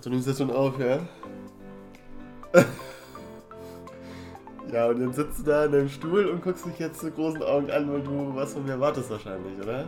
Du nimmst jetzt schon auf, ja? Ja, und dann sitzt du da in deinem Stuhl und guckst mich jetzt mit großen Augen an, weil du was von mir erwartest wahrscheinlich, oder?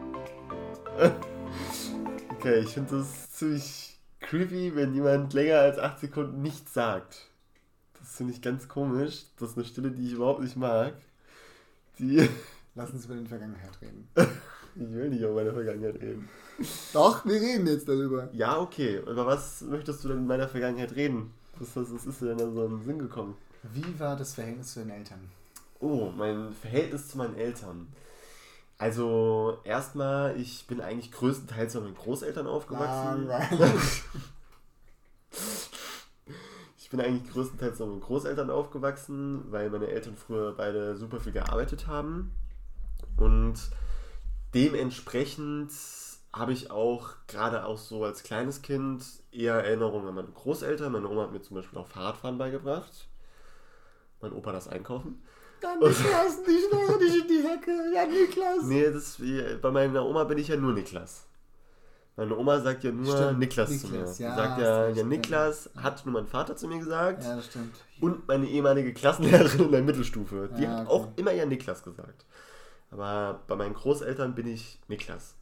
Okay, ich finde das ziemlich creepy, wenn jemand länger als 8 Sekunden nichts sagt. Das finde ich ganz komisch. Das ist eine Stille, die ich überhaupt nicht mag. Die Lass uns über die Vergangenheit reden. Ich will nicht über meine Vergangenheit reden. Doch, wir reden jetzt darüber. Ja, okay. Über was möchtest du denn in meiner Vergangenheit reden? Was ist dir denn da so in den Sinn gekommen? Wie war das Verhältnis zu den Eltern? Oh, mein Verhältnis zu meinen Eltern. Also, erstmal, ich bin eigentlich größtenteils bei meinen Großeltern aufgewachsen. Ich bin eigentlich größtenteils bei meinen Großeltern aufgewachsen, weil meine Eltern früher beide super viel gearbeitet haben. Und dementsprechend habe ich auch, gerade auch so als kleines Kind, eher Erinnerungen an meine Großeltern. Meine Oma hat mir zum Beispiel auch Fahrradfahren beigebracht. Mein Opa das Einkaufen. Ja, Niklas, nicht noch nicht in die Hecke. Ja, Niklas. Nee, bei meiner Oma bin ich ja nur Niklas. Meine Oma sagt ja nur Stimmt, Niklas zu mir. Niklas, Sie ja, sagt hast ja, recht, ja, Niklas hat nur mein Vater zu mir gesagt. Ja, das stimmt. Und meine ehemalige Klassenlehrerin in der Mittelstufe. Die Ja, hat okay. auch immer ja Niklas gesagt. Aber bei meinen Großeltern bin ich Niklas.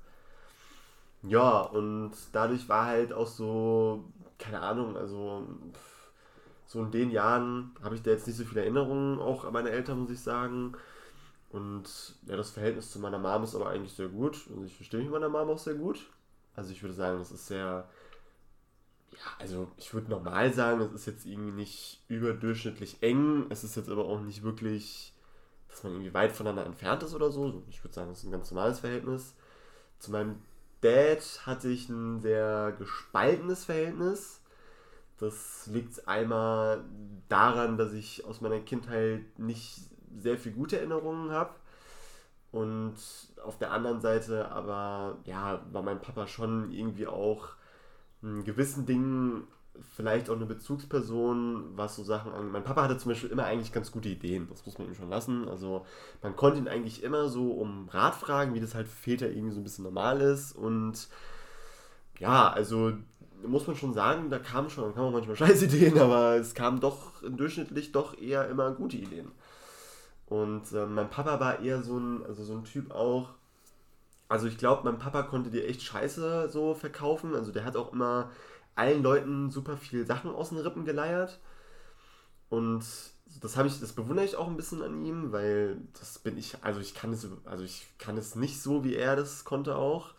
Ja, und dadurch war halt auch so, keine Ahnung, also so in den Jahren habe ich da jetzt nicht so viele Erinnerungen auch an meine Eltern, muss ich sagen. Und ja, das Verhältnis zu meiner Mom ist aber eigentlich sehr gut. Also ich verstehe mich mit meiner Mom auch sehr gut. Also ich würde sagen, das ist sehr, ja, also ich würde normal sagen, es ist jetzt irgendwie nicht überdurchschnittlich eng. Es ist jetzt aber auch nicht wirklich, dass man irgendwie weit voneinander entfernt ist oder so. Ich würde sagen, es ist ein ganz normales Verhältnis. Zu meinem Dad hatte ich ein sehr gespaltenes Verhältnis. Das liegt einmal daran, dass ich aus meiner Kindheit nicht sehr viel gute Erinnerungen habe. Und auf der anderen Seite aber, ja, war mein Papa schon irgendwie auch in gewissen Dingen vielleicht auch eine Bezugsperson, was so Sachen angeht. Mein Papa hatte zum Beispiel immer eigentlich ganz gute Ideen, das muss man ihm schon lassen. Also man konnte ihn eigentlich immer so um Rat fragen, wie das halt für Väter irgendwie so ein bisschen normal ist. Und ja, also muss man schon sagen, da kamen auch manchmal scheiß Ideen, aber es kamen doch durchschnittlich doch eher immer gute Ideen. Und mein Papa war eher so ein Typ auch. Also ich glaube, mein Papa konnte dir echt Scheiße so verkaufen. Also der hat auch immer allen Leuten super viel Sachen aus den Rippen geleiert. Und das bewundere ich auch ein bisschen an ihm, weil das bin ich, ich kann es nicht so, wie er das konnte auch.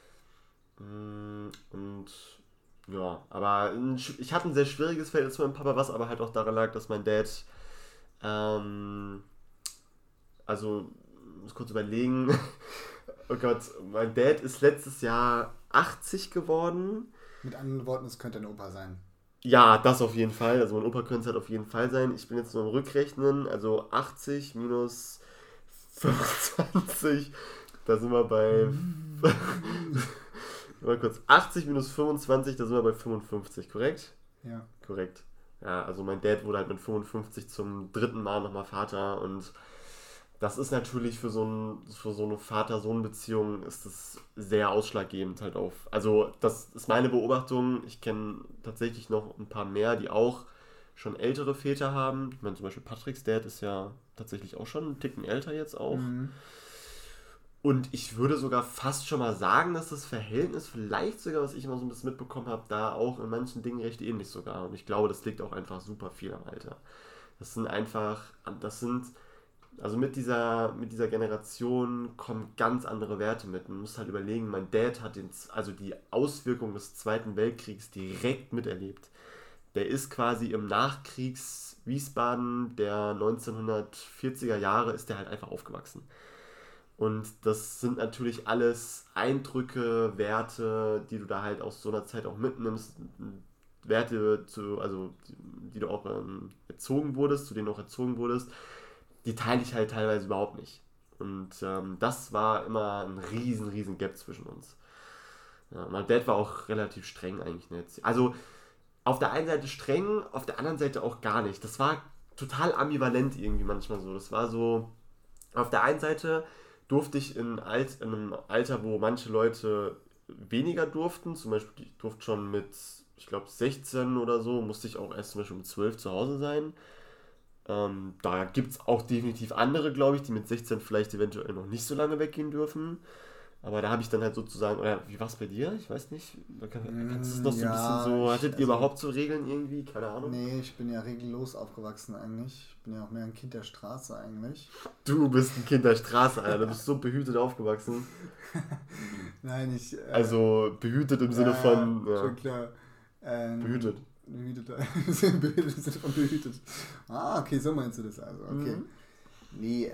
Und ja, aber ich hatte ein sehr schwieriges Verhältnis zu meinem Papa, was aber halt auch daran lag, dass mein Dad, also, ich muss kurz überlegen. Oh Gott, mein Dad ist letztes Jahr 80 geworden. Mit anderen Worten, es könnte ein Opa sein. Ja, das auf jeden Fall. Also mein Opa könnte es halt auf jeden Fall sein. Ich bin jetzt nur am Rückrechnen. Also 80 minus 25. Da sind wir bei... Mal kurz. 80 minus 25, da sind wir bei 55, korrekt? Ja. Korrekt. Ja, also mein Dad wurde halt mit 55 zum dritten Mal nochmal Vater und das ist natürlich für so eine Vater-Sohn-Beziehung ist das sehr ausschlaggebend halt auf. Also das ist meine Beobachtung. Ich kenne tatsächlich noch ein paar mehr, die auch schon ältere Väter haben. Ich meine zum Beispiel Patricks Dad ist ja tatsächlich auch schon einen Ticken älter jetzt auch. Mhm. Und ich würde sogar fast schon mal sagen, dass das Verhältnis vielleicht sogar, was ich immer so ein bisschen mitbekommen habe, da auch in manchen Dingen recht ähnlich sogar. Und ich glaube, das liegt auch einfach super viel am Alter. Also mit dieser Generation kommen ganz andere Werte mit. Man muss halt überlegen, mein Dad hat die Auswirkungen des Zweiten Weltkriegs direkt miterlebt. Der ist quasi im Nachkriegs-Wiesbaden der 1940er Jahre ist der halt einfach aufgewachsen. Und das sind natürlich alles Eindrücke, Werte, die du da halt aus so einer Zeit auch mitnimmst. Werte, die du auch zu denen auch erzogen wurdest, die teile ich halt teilweise überhaupt nicht. Und das war immer ein riesen Gap zwischen uns. Ja, mein Dad war auch relativ streng eigentlich. Also auf der einen Seite streng, auf der anderen Seite auch gar nicht. Das war total ambivalent irgendwie manchmal so. Das war so, auf der einen Seite durfte ich in einem Alter, wo manche Leute weniger durften, zum Beispiel ich durfte schon mit ich glaube 16 oder so, musste ich auch erst zum Beispiel um 12 zu Hause sein. Da gibt es auch definitiv andere, glaube ich, die mit 16 vielleicht eventuell noch nicht so lange weggehen dürfen. Aber da habe ich dann halt sozusagen, oder wie war es bei dir? Ich weiß nicht. Kannst du es noch so ein bisschen so, hattet ihr überhaupt so Regeln irgendwie? Keine Ahnung. Nee, ich bin ja regellos aufgewachsen eigentlich. Ich bin ja auch mehr ein Kind der Straße eigentlich. Du bist ein Kind der Straße, Alter. Du bist so behütet aufgewachsen. Nein, ich... also behütet im Sinne von... Ja, schon klar. behütet. Behütet. Ah, okay, so meinst du das also. Okay. Nee,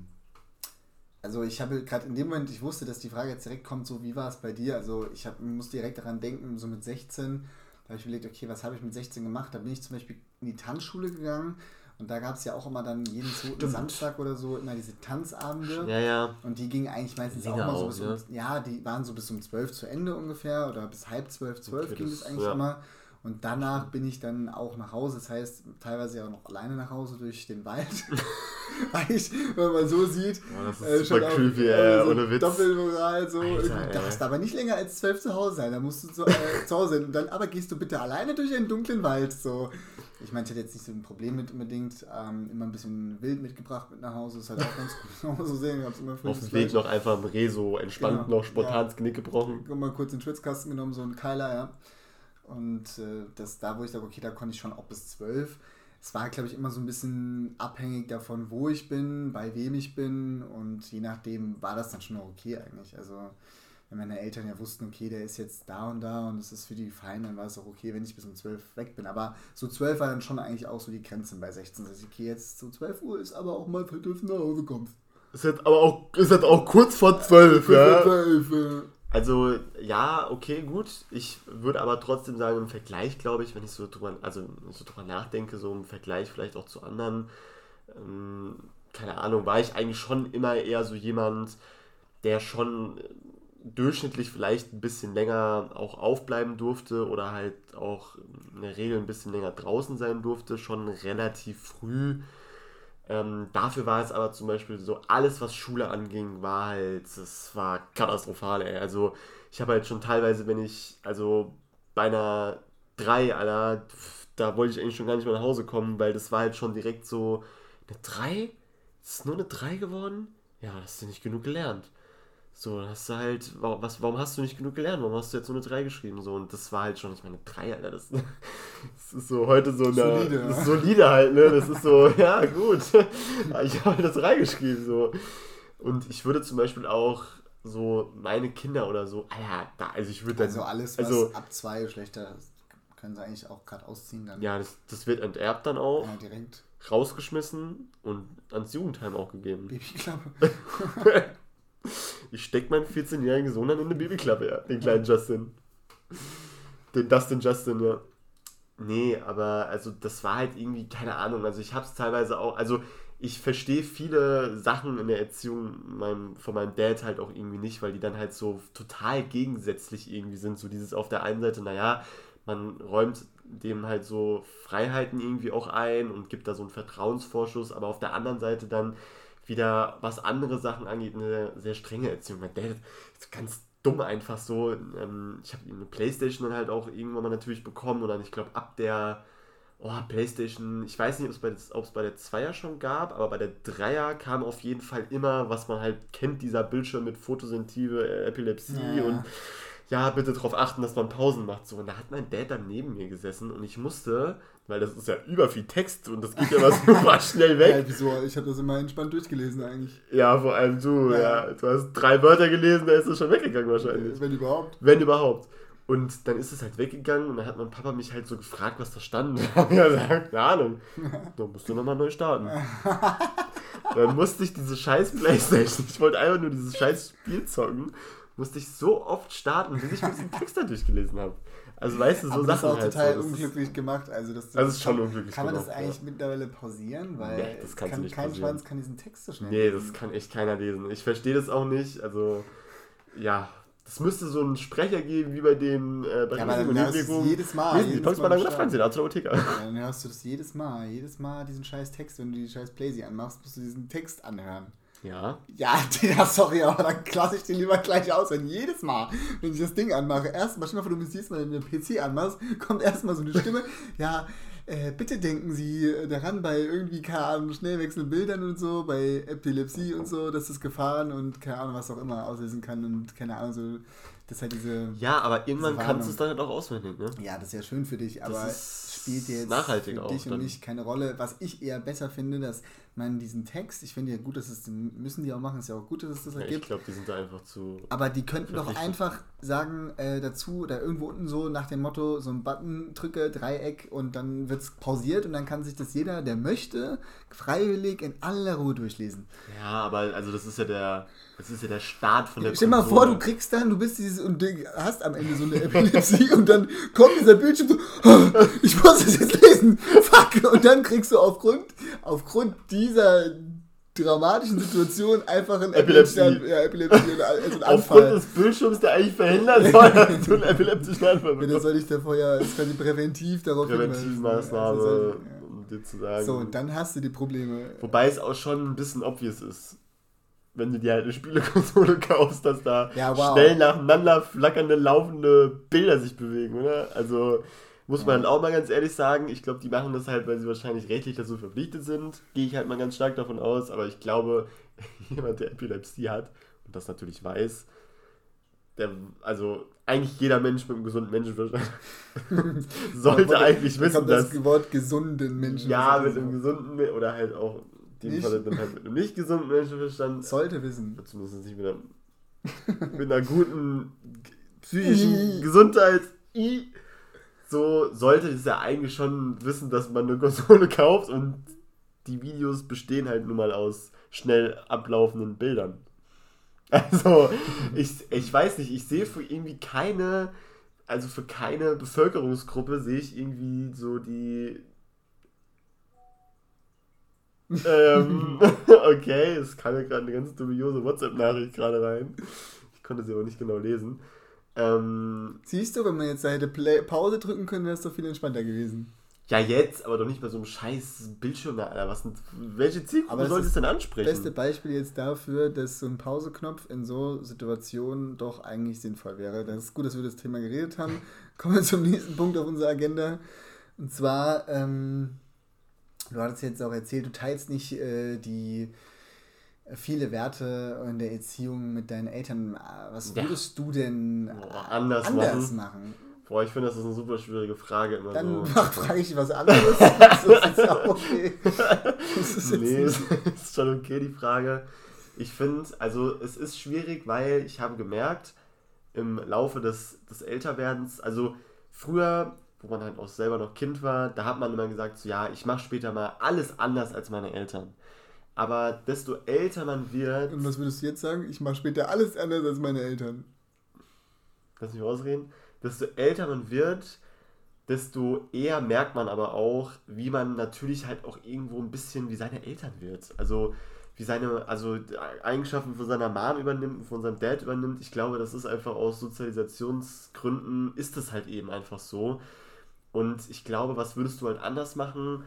also ich habe gerade in dem Moment, ich wusste, dass die Frage jetzt direkt kommt, so wie war es bei dir? Also ich muss direkt daran denken, so mit 16, da habe ich überlegt, okay, was habe ich mit 16 gemacht? Da bin ich zum Beispiel in die Tanzschule gegangen und da gab es ja auch immer dann jeden zweiten Samstag oder so immer diese Tanzabende. Ja, ja. Und die gingen eigentlich meistens auch mal so bis die waren so bis um 12 zu Ende ungefähr oder bis halb 12 okay, ging das eigentlich immer. Und danach bin ich dann auch nach Hause, das heißt teilweise auch noch alleine nach Hause durch den Wald. Eigentlich, wenn man so sieht, das ist super creepy, so ohne Witz. Doppelmoral, so. Alter, du darfst aber nicht länger als 12 zu Hause sein, da musst du zu Hause sein. Und dann aber gehst du bitte alleine durch einen dunklen Wald. So. Ich meine, ich hätte jetzt nicht so ein Problem mit unbedingt, immer ein bisschen wild mitgebracht mit nach Hause, ist halt auch ganz gut. So sehen, ich immer auf dem Weg noch einfach im Reh so entspannt noch spontan das Genick gebrochen. Mal kurz den Schwitzkasten genommen, so ein Keiler, ja. Und da, wo ich sage, okay, da konnte ich schon auch bis 12. Es war, glaube ich, immer so ein bisschen abhängig davon, wo ich bin, bei wem ich bin und je nachdem war das dann schon auch okay eigentlich. Also wenn meine Eltern ja wussten, okay, der ist jetzt da und es ist für die fein, dann war es auch okay, wenn ich bis um 12 weg bin. Aber so 12 war dann schon eigentlich auch so die Grenze bei 16. Also okay, jetzt so 12 Uhr ist aber auch mal verdürfen nach Hause kommst. Ist jetzt auch kurz vor 12, ja. 12, ja. Also, ja, okay, gut. Ich würde aber trotzdem sagen, im Vergleich, glaube ich, wenn ich so drüber nachdenke, so im Vergleich vielleicht auch zu anderen, keine Ahnung, war ich eigentlich schon immer eher so jemand, der schon durchschnittlich vielleicht ein bisschen länger auch aufbleiben durfte oder halt auch in der Regel ein bisschen länger draußen sein durfte, schon relativ früh. Dafür war es aber zum Beispiel so, alles was Schule anging, das war katastrophal, ey. Also ich habe halt schon teilweise, bei einer 3, Alter, da wollte ich eigentlich schon gar nicht mehr nach Hause kommen, weil das war halt schon direkt so, eine 3? Ist es nur eine 3 geworden? Ja, hast du nicht genug gelernt. So, dann hast du halt, warum hast du nicht genug gelernt? Warum hast du jetzt nur eine 3 geschrieben? So, und das war halt schon, ich meine, 3, Alter, das ist so heute so eine solide halt, ne? Das ist so, ja, gut. Ich habe halt das 3 geschrieben, so. Und ich würde zum Beispiel auch so meine Kinder oder so, also ich würde dann... Also alles, was ab 2 schlechter ist, können sie eigentlich auch gerade ausziehen dann. Ja, das wird enterbt dann auch. Ja, direkt. Rausgeschmissen und ans Jugendheim auch gegeben. Babyklappe. Ich steck meinen 14-jährigen Sohn dann in eine Babyklappe, ja. Den kleinen Justin. Den Justin, ja. Nee, aber also das war halt irgendwie, keine Ahnung, also ich hab's teilweise auch, also ich verstehe viele Sachen in der Erziehung von meinem Dad halt auch irgendwie nicht, weil die dann halt so total gegensätzlich irgendwie sind. So dieses auf der einen Seite, naja, man räumt dem halt so Freiheiten irgendwie auch ein und gibt da so einen Vertrauensvorschuss, aber auf der anderen Seite dann wieder, was andere Sachen angeht, eine sehr strenge Erziehung. Mein Dad ist ganz dumm einfach so. Ich habe eine Playstation dann halt auch irgendwann mal natürlich bekommen und dann, ich glaube, ab der Playstation, ich weiß nicht, ob es bei der 2er schon gab, aber bei der 3er kam auf jeden Fall immer, was man halt kennt, dieser Bildschirm mit Photosensitive Epilepsie und ja, bitte darauf achten, dass man Pausen macht. So, und da hat mein Dad dann neben mir gesessen und ich musste, weil das ist ja über viel Text und das geht ja immer super schnell weg. Ja, wieso? Ich habe das immer entspannt durchgelesen eigentlich. Ja, vor allem du, ja. Du hast 3 Wörter gelesen, da ist es schon weggegangen wahrscheinlich. Wenn überhaupt. Wenn überhaupt. Und dann ist es halt weggegangen und dann hat mein Papa mich halt so gefragt, was da stand. Ich habe ja gesagt, keine Ahnung, da musst du nochmal neu starten. Dann musste ich diese scheiß Playstation, ich wollte einfach nur dieses scheiß Spiel zocken, musste ich so oft starten, bis ich mir diesen Text da durchgelesen habe. Also weißt du, so aber Sachen das ist auch halt total so, unglücklich gemacht. Also das ist schon unglücklich kann man gemacht. das eigentlich mittlerweile pausieren? Weil nee, das kannst du nicht kein pausieren. Schwanz kann diesen Text so schnell lesen. lesen. Das kann echt keiner lesen. Ich verstehe das auch nicht. Also, ja, das müsste so einen Sprecher geben, wie bei dem aber dann hörst du das jedes Mal. Die Volksbank nach Fernsehen, Apotheker. Dann hörst du das jedes Mal diesen scheiß Text, wenn du die scheiß Playsee anmachst, musst du diesen Text anhören. Ja. Ja, Digga, sorry, aber dann klasse ich den lieber gleich aus. Wenn jedes Mal, wenn ich das Ding anmache, erstmal, stell mal vor, du siehst mal, wenn du den PC anmachst, kommt erstmal so eine Stimme, ja, bitte denken Sie daran, bei irgendwie, keine Ahnung, Schnellwechselbildern und so, bei Epilepsie und so, dass das Gefahren und keine Ahnung, was auch immer auslösen kann und keine Ahnung, so, das ist halt diese... Ja, aber irgendwann diese kannst du Warnung. es dann halt auch auswendig, ne? Ja, das ist ja schön für dich, aber ist spielt jetzt nachhaltig für auch dich und dann. mich keine Rolle. Was ich eher besser finde, dass man diesen Text, ich finde ja gut, dass es, müssen die auch machen, ist ja auch gut, dass es das Ja, ich gibt. glaube, die sind da einfach zu... Aber die könnten doch verpflichtet. einfach sagen dazu, oder irgendwo unten so nach dem Motto, so ein Button drücke, Dreieck und dann wird es pausiert und dann kann sich das jeder, der möchte, freiwillig in aller Ruhe durchlesen. Ja, aber also das ist ja der Start von der Stell dir mal Konsole. vor, du kriegst dann, du bist dieses und du hast am Ende so eine Epilepsie und dann kommt dieser Bildschirm so, "Ah, ich muss das jetzt lesen, fuck, und dann kriegst du aufgrund dieser dramatischen Situation einfach einen Epilepsie. Epilepsie und also einen Aufgrund Anfall. des Bildschirms, der eigentlich verhindern soll, dass du einen epileptischen Anfall Ja, das bekommst. soll ich davor ja, das kann ich präventiv darauf Präventivmaßnahme, hinweisen. um dir zu sagen. So, und dann hast du die Probleme. Wobei es auch schon ein bisschen obvious ist, wenn du dir halt eine Spielekonsole kaufst, dass da Ja, wow. schnell nacheinander flackernde, laufende Bilder sich bewegen, oder? Also muss man auch mal ganz ehrlich sagen, ich glaube, die machen das halt, weil sie wahrscheinlich rechtlich dazu verpflichtet sind. Gehe ich halt mal ganz stark davon aus, aber ich glaube, jemand, der Epilepsie hat und das natürlich weiß, also eigentlich jeder Mensch mit einem gesunden Menschenverstand sollte eigentlich Da wissen, kommt das dass... Wort gesunden Menschen. Ja, mit einem gesunden oder halt auch in dem Nicht? Fall dann halt mit einem nicht gesunden Menschenverstand. Sollte wissen. Zumindest nicht mit einer guten psychischen Gesundheit. So sollte es ja eigentlich schon wissen, dass man eine Konsole kauft und die Videos bestehen halt nun mal aus schnell ablaufenden Bildern. Also, ich weiß nicht, ich sehe für irgendwie für keine Bevölkerungsgruppe sehe ich irgendwie so die... okay, es kam ja gerade eine ganz dubiose WhatsApp-Nachricht gerade rein. Ich konnte sie aber nicht genau lesen. Siehst du, wenn man jetzt da hätte Pause drücken können, wäre es doch viel entspannter gewesen. Ja, jetzt, aber doch nicht bei so einem scheiß Bildschirm, Alter. Welche Zielgruppe Aber das soll ist das denn ansprechen? Beste Beispiel jetzt dafür, dass so ein Pauseknopf in so Situationen doch eigentlich sinnvoll wäre. Das ist gut, dass wir das Thema geredet haben. Kommen wir zum nächsten Punkt auf unserer Agenda. Und zwar, du hattest jetzt auch erzählt, du teilst nicht die viele Werte in der Erziehung mit deinen Eltern. Was würdest du denn anders machen? Boah, ich finde, das ist eine super schwierige Frage immer Dann so. frage ich was anderes. Das ist jetzt auch okay. Das ist jetzt Nee, nicht- ist schon okay, die Frage. Ich finde, also es ist schwierig, weil ich habe gemerkt, im Laufe des Älterwerdens, also früher, wo man halt auch selber noch Kind war, da hat man immer gesagt, so ja, ich mache später mal alles anders als meine Eltern. Aber desto älter man wird... Und was würdest du jetzt sagen? Ich mache später alles anders als meine Eltern. Lass mich ausreden. Desto älter man wird, desto eher merkt man aber auch, wie man natürlich halt auch irgendwo ein bisschen wie seine Eltern wird. Also wie Eigenschaften von seiner Mom übernimmt, von seinem Dad übernimmt. Ich glaube, das ist einfach aus Sozialisationsgründen, ist das halt eben einfach so. Und ich glaube, was würdest du halt anders machen?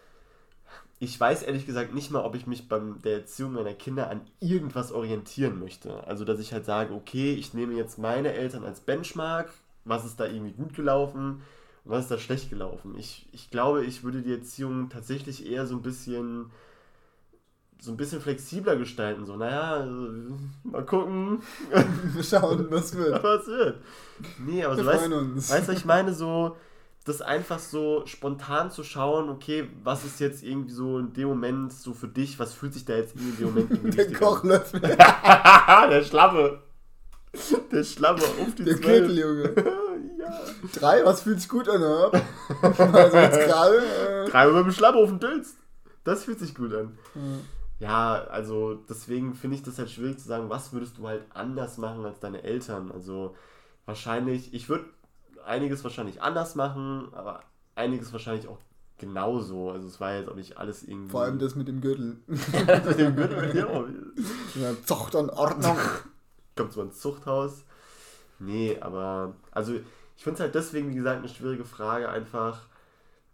Ich weiß ehrlich gesagt nicht mal, ob ich mich bei der Erziehung meiner Kinder an irgendwas orientieren möchte. Also, dass ich halt sage, okay, ich nehme jetzt meine Eltern als Benchmark, was ist da irgendwie gut gelaufen und was ist da schlecht gelaufen. Ich glaube, ich würde die Erziehung tatsächlich eher so ein bisschen flexibler gestalten. So, naja, mal gucken. Wir schauen, was wird. Was wird. Nee, aber Wir so, freuen uns. weißt du, was ich meine? So, das einfach so spontan zu schauen, okay, was ist jetzt irgendwie so in dem Moment so für dich, was fühlt sich da jetzt in dem Moment irgendwie Der richtig an? Kochlöffel. Der Schlappe. Der Schlappe auf die Der 12. Kittel, Junge. Ja. 3, was fühlt sich gut an, oder? Also jetzt gerade. 3 mit dem Schlappe auf den Dülst. Das fühlt sich gut an. Ja, also deswegen finde ich das halt schwierig zu sagen, was würdest du halt anders machen als deine Eltern. Also wahrscheinlich, ich würde einiges wahrscheinlich anders machen, aber einiges wahrscheinlich auch genauso. Also es war jetzt auch nicht alles irgendwie... Vor allem das mit dem Gürtel. mit dem Gürtel, ja. Ja, Zucht und Ordnung. Kommt zwar ins Zuchthaus. Nee, aber... Also ich finde es halt deswegen, wie gesagt, eine schwierige Frage einfach...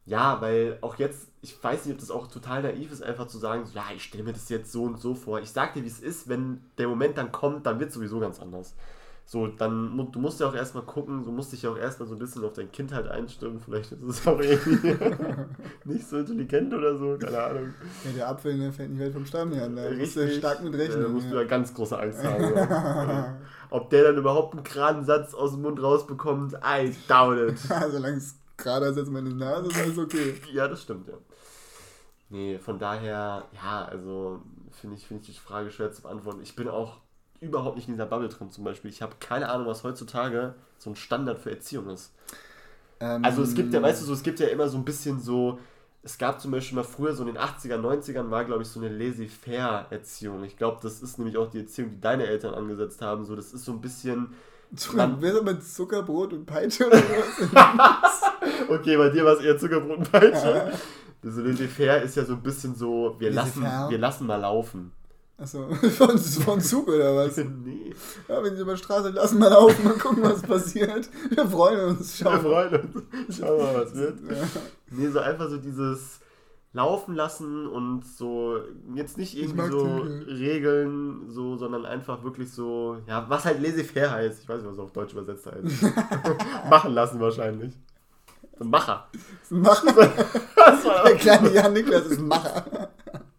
Ja, weil auch jetzt, ich weiß nicht, ob das auch total naiv ist, einfach zu sagen, so, ja, ich stelle mir das jetzt so und so vor. Ich sag dir, wie es ist, wenn der Moment dann kommt, dann wird es sowieso ganz anders. So, dann, du musst ja auch erstmal gucken, du musst dich ja auch erstmal so ein bisschen auf dein Kind halt einstimmen. Vielleicht ist es auch irgendwie nicht so intelligent oder so, keine Ahnung. Ja, der Apfel, ne, fällt nicht weit vom Stamm her. Da musst du Richtig, stark mit da rechnen. musst du Ja. ja ganz große Angst haben. Ja. Ob der dann überhaupt einen geraden Satz aus dem Mund rausbekommt, I doubt it. Solange es gerade ist als meine Nase, ist alles okay. Ja, das stimmt, ja. Nee, von daher, ja, also finde ich die Frage schwer zu beantworten. Ich bin auch überhaupt nicht in dieser Bubble drin zum Beispiel. Ich habe keine Ahnung, was heutzutage so ein Standard für Erziehung ist. Also es gibt ja, weißt du so, es gibt ja immer so ein bisschen so, es gab zum Beispiel mal früher, so in den 80ern, 90ern war, glaube ich, so eine laissez-faire-Erziehung. Ich glaube, das ist nämlich auch die Erziehung, die deine Eltern angesetzt haben. So, das ist so ein bisschen... Wer soll mit Zuckerbrot und Peitsche oder was? Okay, bei dir war es eher Zuckerbrot und Peitsche. Das laissez-faire ist ja so ein bisschen so, wir lassen mal laufen. Achso, von Zug oder was? Nee. Ja, wenn sie über die Straße lassen, mal laufen, mal gucken, was passiert. Wir freuen uns. Schauen mal, was wird. Ja. Nee, so einfach so dieses Laufen lassen und so, jetzt nicht irgendwie so Regeln, so, sondern einfach wirklich so, ja, was halt laissez-faire heißt. Ich weiß nicht, was es auf Deutsch übersetzt heißt. Machen lassen wahrscheinlich. Ein Macher. Ein Macher? Der kleine Jan Niklas ist ein Macher.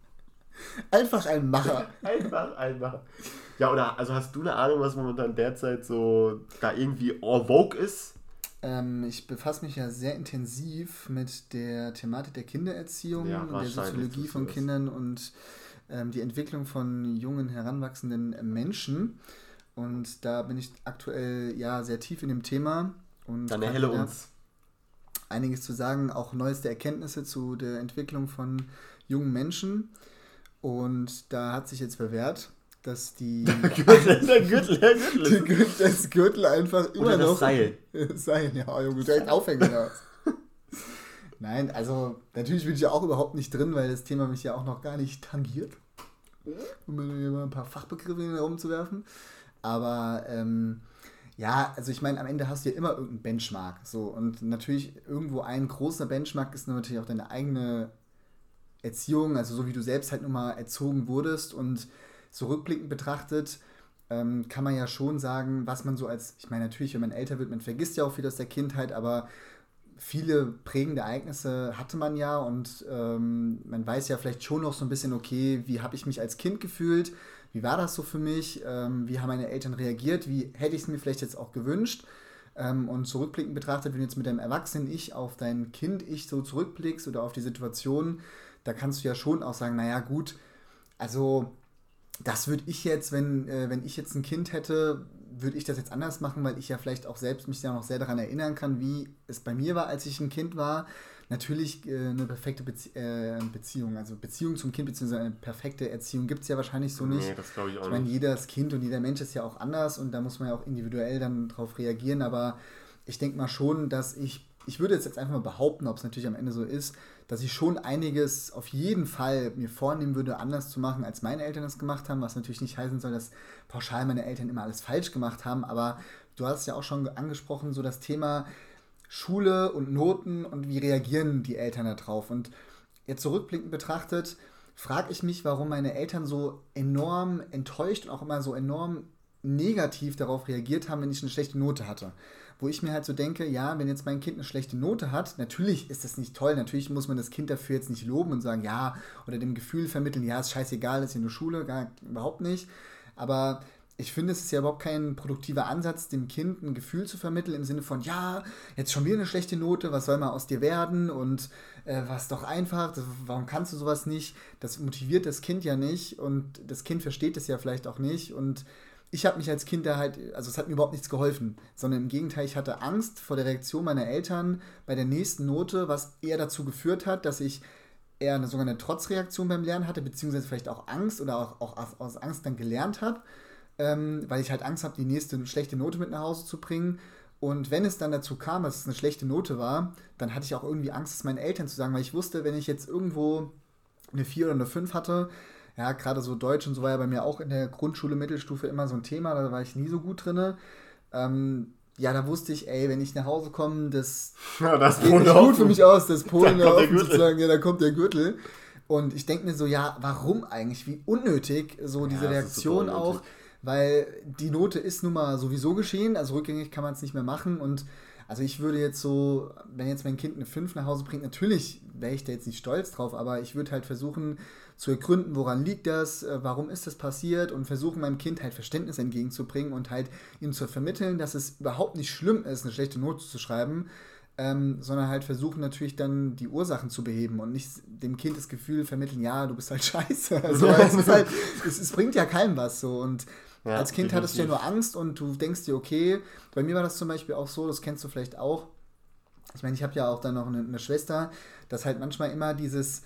Einfach ein Macher. Einfach ein Macher. Ja, oder also hast du eine Ahnung, was momentan derzeit so da irgendwie en vogue ist? Ich befasse mich ja sehr intensiv mit der Thematik der Kindererziehung und der Soziologie von Kindern und die Entwicklung von jungen, heranwachsenden Menschen. Und da bin ich aktuell ja sehr tief in dem Thema. Und dann erhelle uns. Einiges zu sagen, auch neueste Erkenntnisse zu der Entwicklung von jungen Menschen. Und da hat sich jetzt bewährt, dass das Gürtel einfach immer noch... Seil. Seil, ja, Junge, direkt aufhängen. Ja. Nein, also natürlich bin ich ja auch überhaupt nicht drin, weil das Thema mich ja auch noch gar nicht tangiert. Um mir mal ein paar Fachbegriffe in den Raum zu werfen. Aber ja, also ich meine, am Ende hast du ja immer irgendeinen Benchmark. So, und natürlich irgendwo ein großer Benchmark ist natürlich auch deine eigene Erziehung, also so wie du selbst halt nun mal erzogen wurdest. Und so rückblickend betrachtet kann man ja schon sagen, was man so als, ich meine natürlich, wenn man älter wird, man vergisst ja auch viel aus der Kindheit, aber viele prägende Ereignisse hatte man ja und man weiß ja vielleicht schon noch so ein bisschen, okay, wie habe ich mich als Kind gefühlt, wie war das so für mich, wie haben meine Eltern reagiert, wie hätte ich es mir vielleicht jetzt auch gewünscht. Und zurückblickend betrachtet, wenn du jetzt mit deinem Erwachsenen-Ich auf dein Kind-Ich so zurückblickst oder auf die Situation, da kannst du ja schon auch sagen, naja gut, also das würde ich jetzt, wenn ich jetzt ein Kind hätte, würde ich das jetzt anders machen, weil ich ja vielleicht auch selbst mich ja noch sehr daran erinnern kann, wie es bei mir war, als ich ein Kind war. Natürlich eine perfekte Beziehung, also Beziehung zum Kind bzw. eine perfekte Erziehung gibt es ja wahrscheinlich so nicht. Nee, das glaube ich auch nicht. Ich meine, jedes Kind und jeder Mensch ist ja auch anders und da muss man ja auch individuell dann drauf reagieren, aber ich denke mal schon, dass ich würde jetzt einfach mal behaupten, ob es natürlich am Ende so ist, dass ich schon einiges auf jeden Fall mir vornehmen würde, anders zu machen, als meine Eltern es gemacht haben, was natürlich nicht heißen soll, dass pauschal meine Eltern immer alles falsch gemacht haben, aber du hast ja auch schon angesprochen, so das Thema Schule und Noten und wie reagieren die Eltern da drauf. Und jetzt zurückblickend betrachtet, frage ich mich, warum meine Eltern so enorm enttäuscht und auch immer so enorm negativ darauf reagiert haben, wenn ich eine schlechte Note hatte. Wo ich mir halt so denke, ja, wenn jetzt mein Kind eine schlechte Note hat, natürlich ist das nicht toll, natürlich muss man das Kind dafür jetzt nicht loben und sagen, ja, oder dem Gefühl vermitteln, ja, ist scheißegal, ist hier nur Schule, überhaupt nicht. Aber ich finde, es ist ja überhaupt kein produktiver Ansatz, dem Kind ein Gefühl zu vermitteln im Sinne von, ja, jetzt schon wieder eine schlechte Note, was soll mal aus dir werden und was doch einfach, warum kannst du sowas nicht? Das motiviert das Kind ja nicht und das Kind versteht es ja vielleicht auch nicht und ich habe mich als Kind da halt, also es hat mir überhaupt nichts geholfen, sondern im Gegenteil, ich hatte Angst vor der Reaktion meiner Eltern bei der nächsten Note, was eher dazu geführt hat, dass ich eher eine sogenannte Trotzreaktion beim Lernen hatte, beziehungsweise vielleicht auch Angst oder auch aus Angst dann gelernt habe, weil ich halt Angst habe, die nächste schlechte Note mit nach Hause zu bringen. Und wenn es dann dazu kam, dass es eine schlechte Note war, dann hatte ich auch irgendwie Angst, es meinen Eltern zu sagen, weil ich wusste, wenn ich jetzt irgendwo eine 4 oder eine 5 hatte, ja, gerade so Deutsch und so war ja bei mir auch in der Grundschule, Mittelstufe immer so ein Thema, da war ich nie so gut drin. ja, da wusste ich, ey, wenn ich nach Hause komme, das das geht nicht gut für mich aus, das Polen Da kommt der offen Gürtel. sozusagen, ja, da kommt der Gürtel. Und ich denke mir so, ja, warum eigentlich? Wie unnötig so diese das ist super Reaktion auch, unnötig. weil die Note ist nun mal sowieso geschehen, also rückgängig kann man es nicht mehr machen und also ich würde jetzt so, wenn jetzt mein Kind eine 5 nach Hause bringt, natürlich wäre ich da jetzt nicht stolz drauf, aber ich würde halt versuchen zu ergründen, woran liegt das, warum ist das passiert und versuchen meinem Kind halt Verständnis entgegenzubringen und halt ihm zu vermitteln, dass es überhaupt nicht schlimm ist, eine schlechte Note zu schreiben, sondern halt versuchen natürlich dann die Ursachen zu beheben und nicht dem Kind das Gefühl vermitteln, ja, du bist halt scheiße. Also, es, ist halt, es bringt ja keinem was so und Ja, als Kind hattest du ja definitiv. nur Angst und du denkst dir, okay, bei mir war das zum Beispiel auch so, das kennst du vielleicht auch. Ich meine, ich habe ja auch dann noch eine Schwester, dass halt manchmal immer dieses,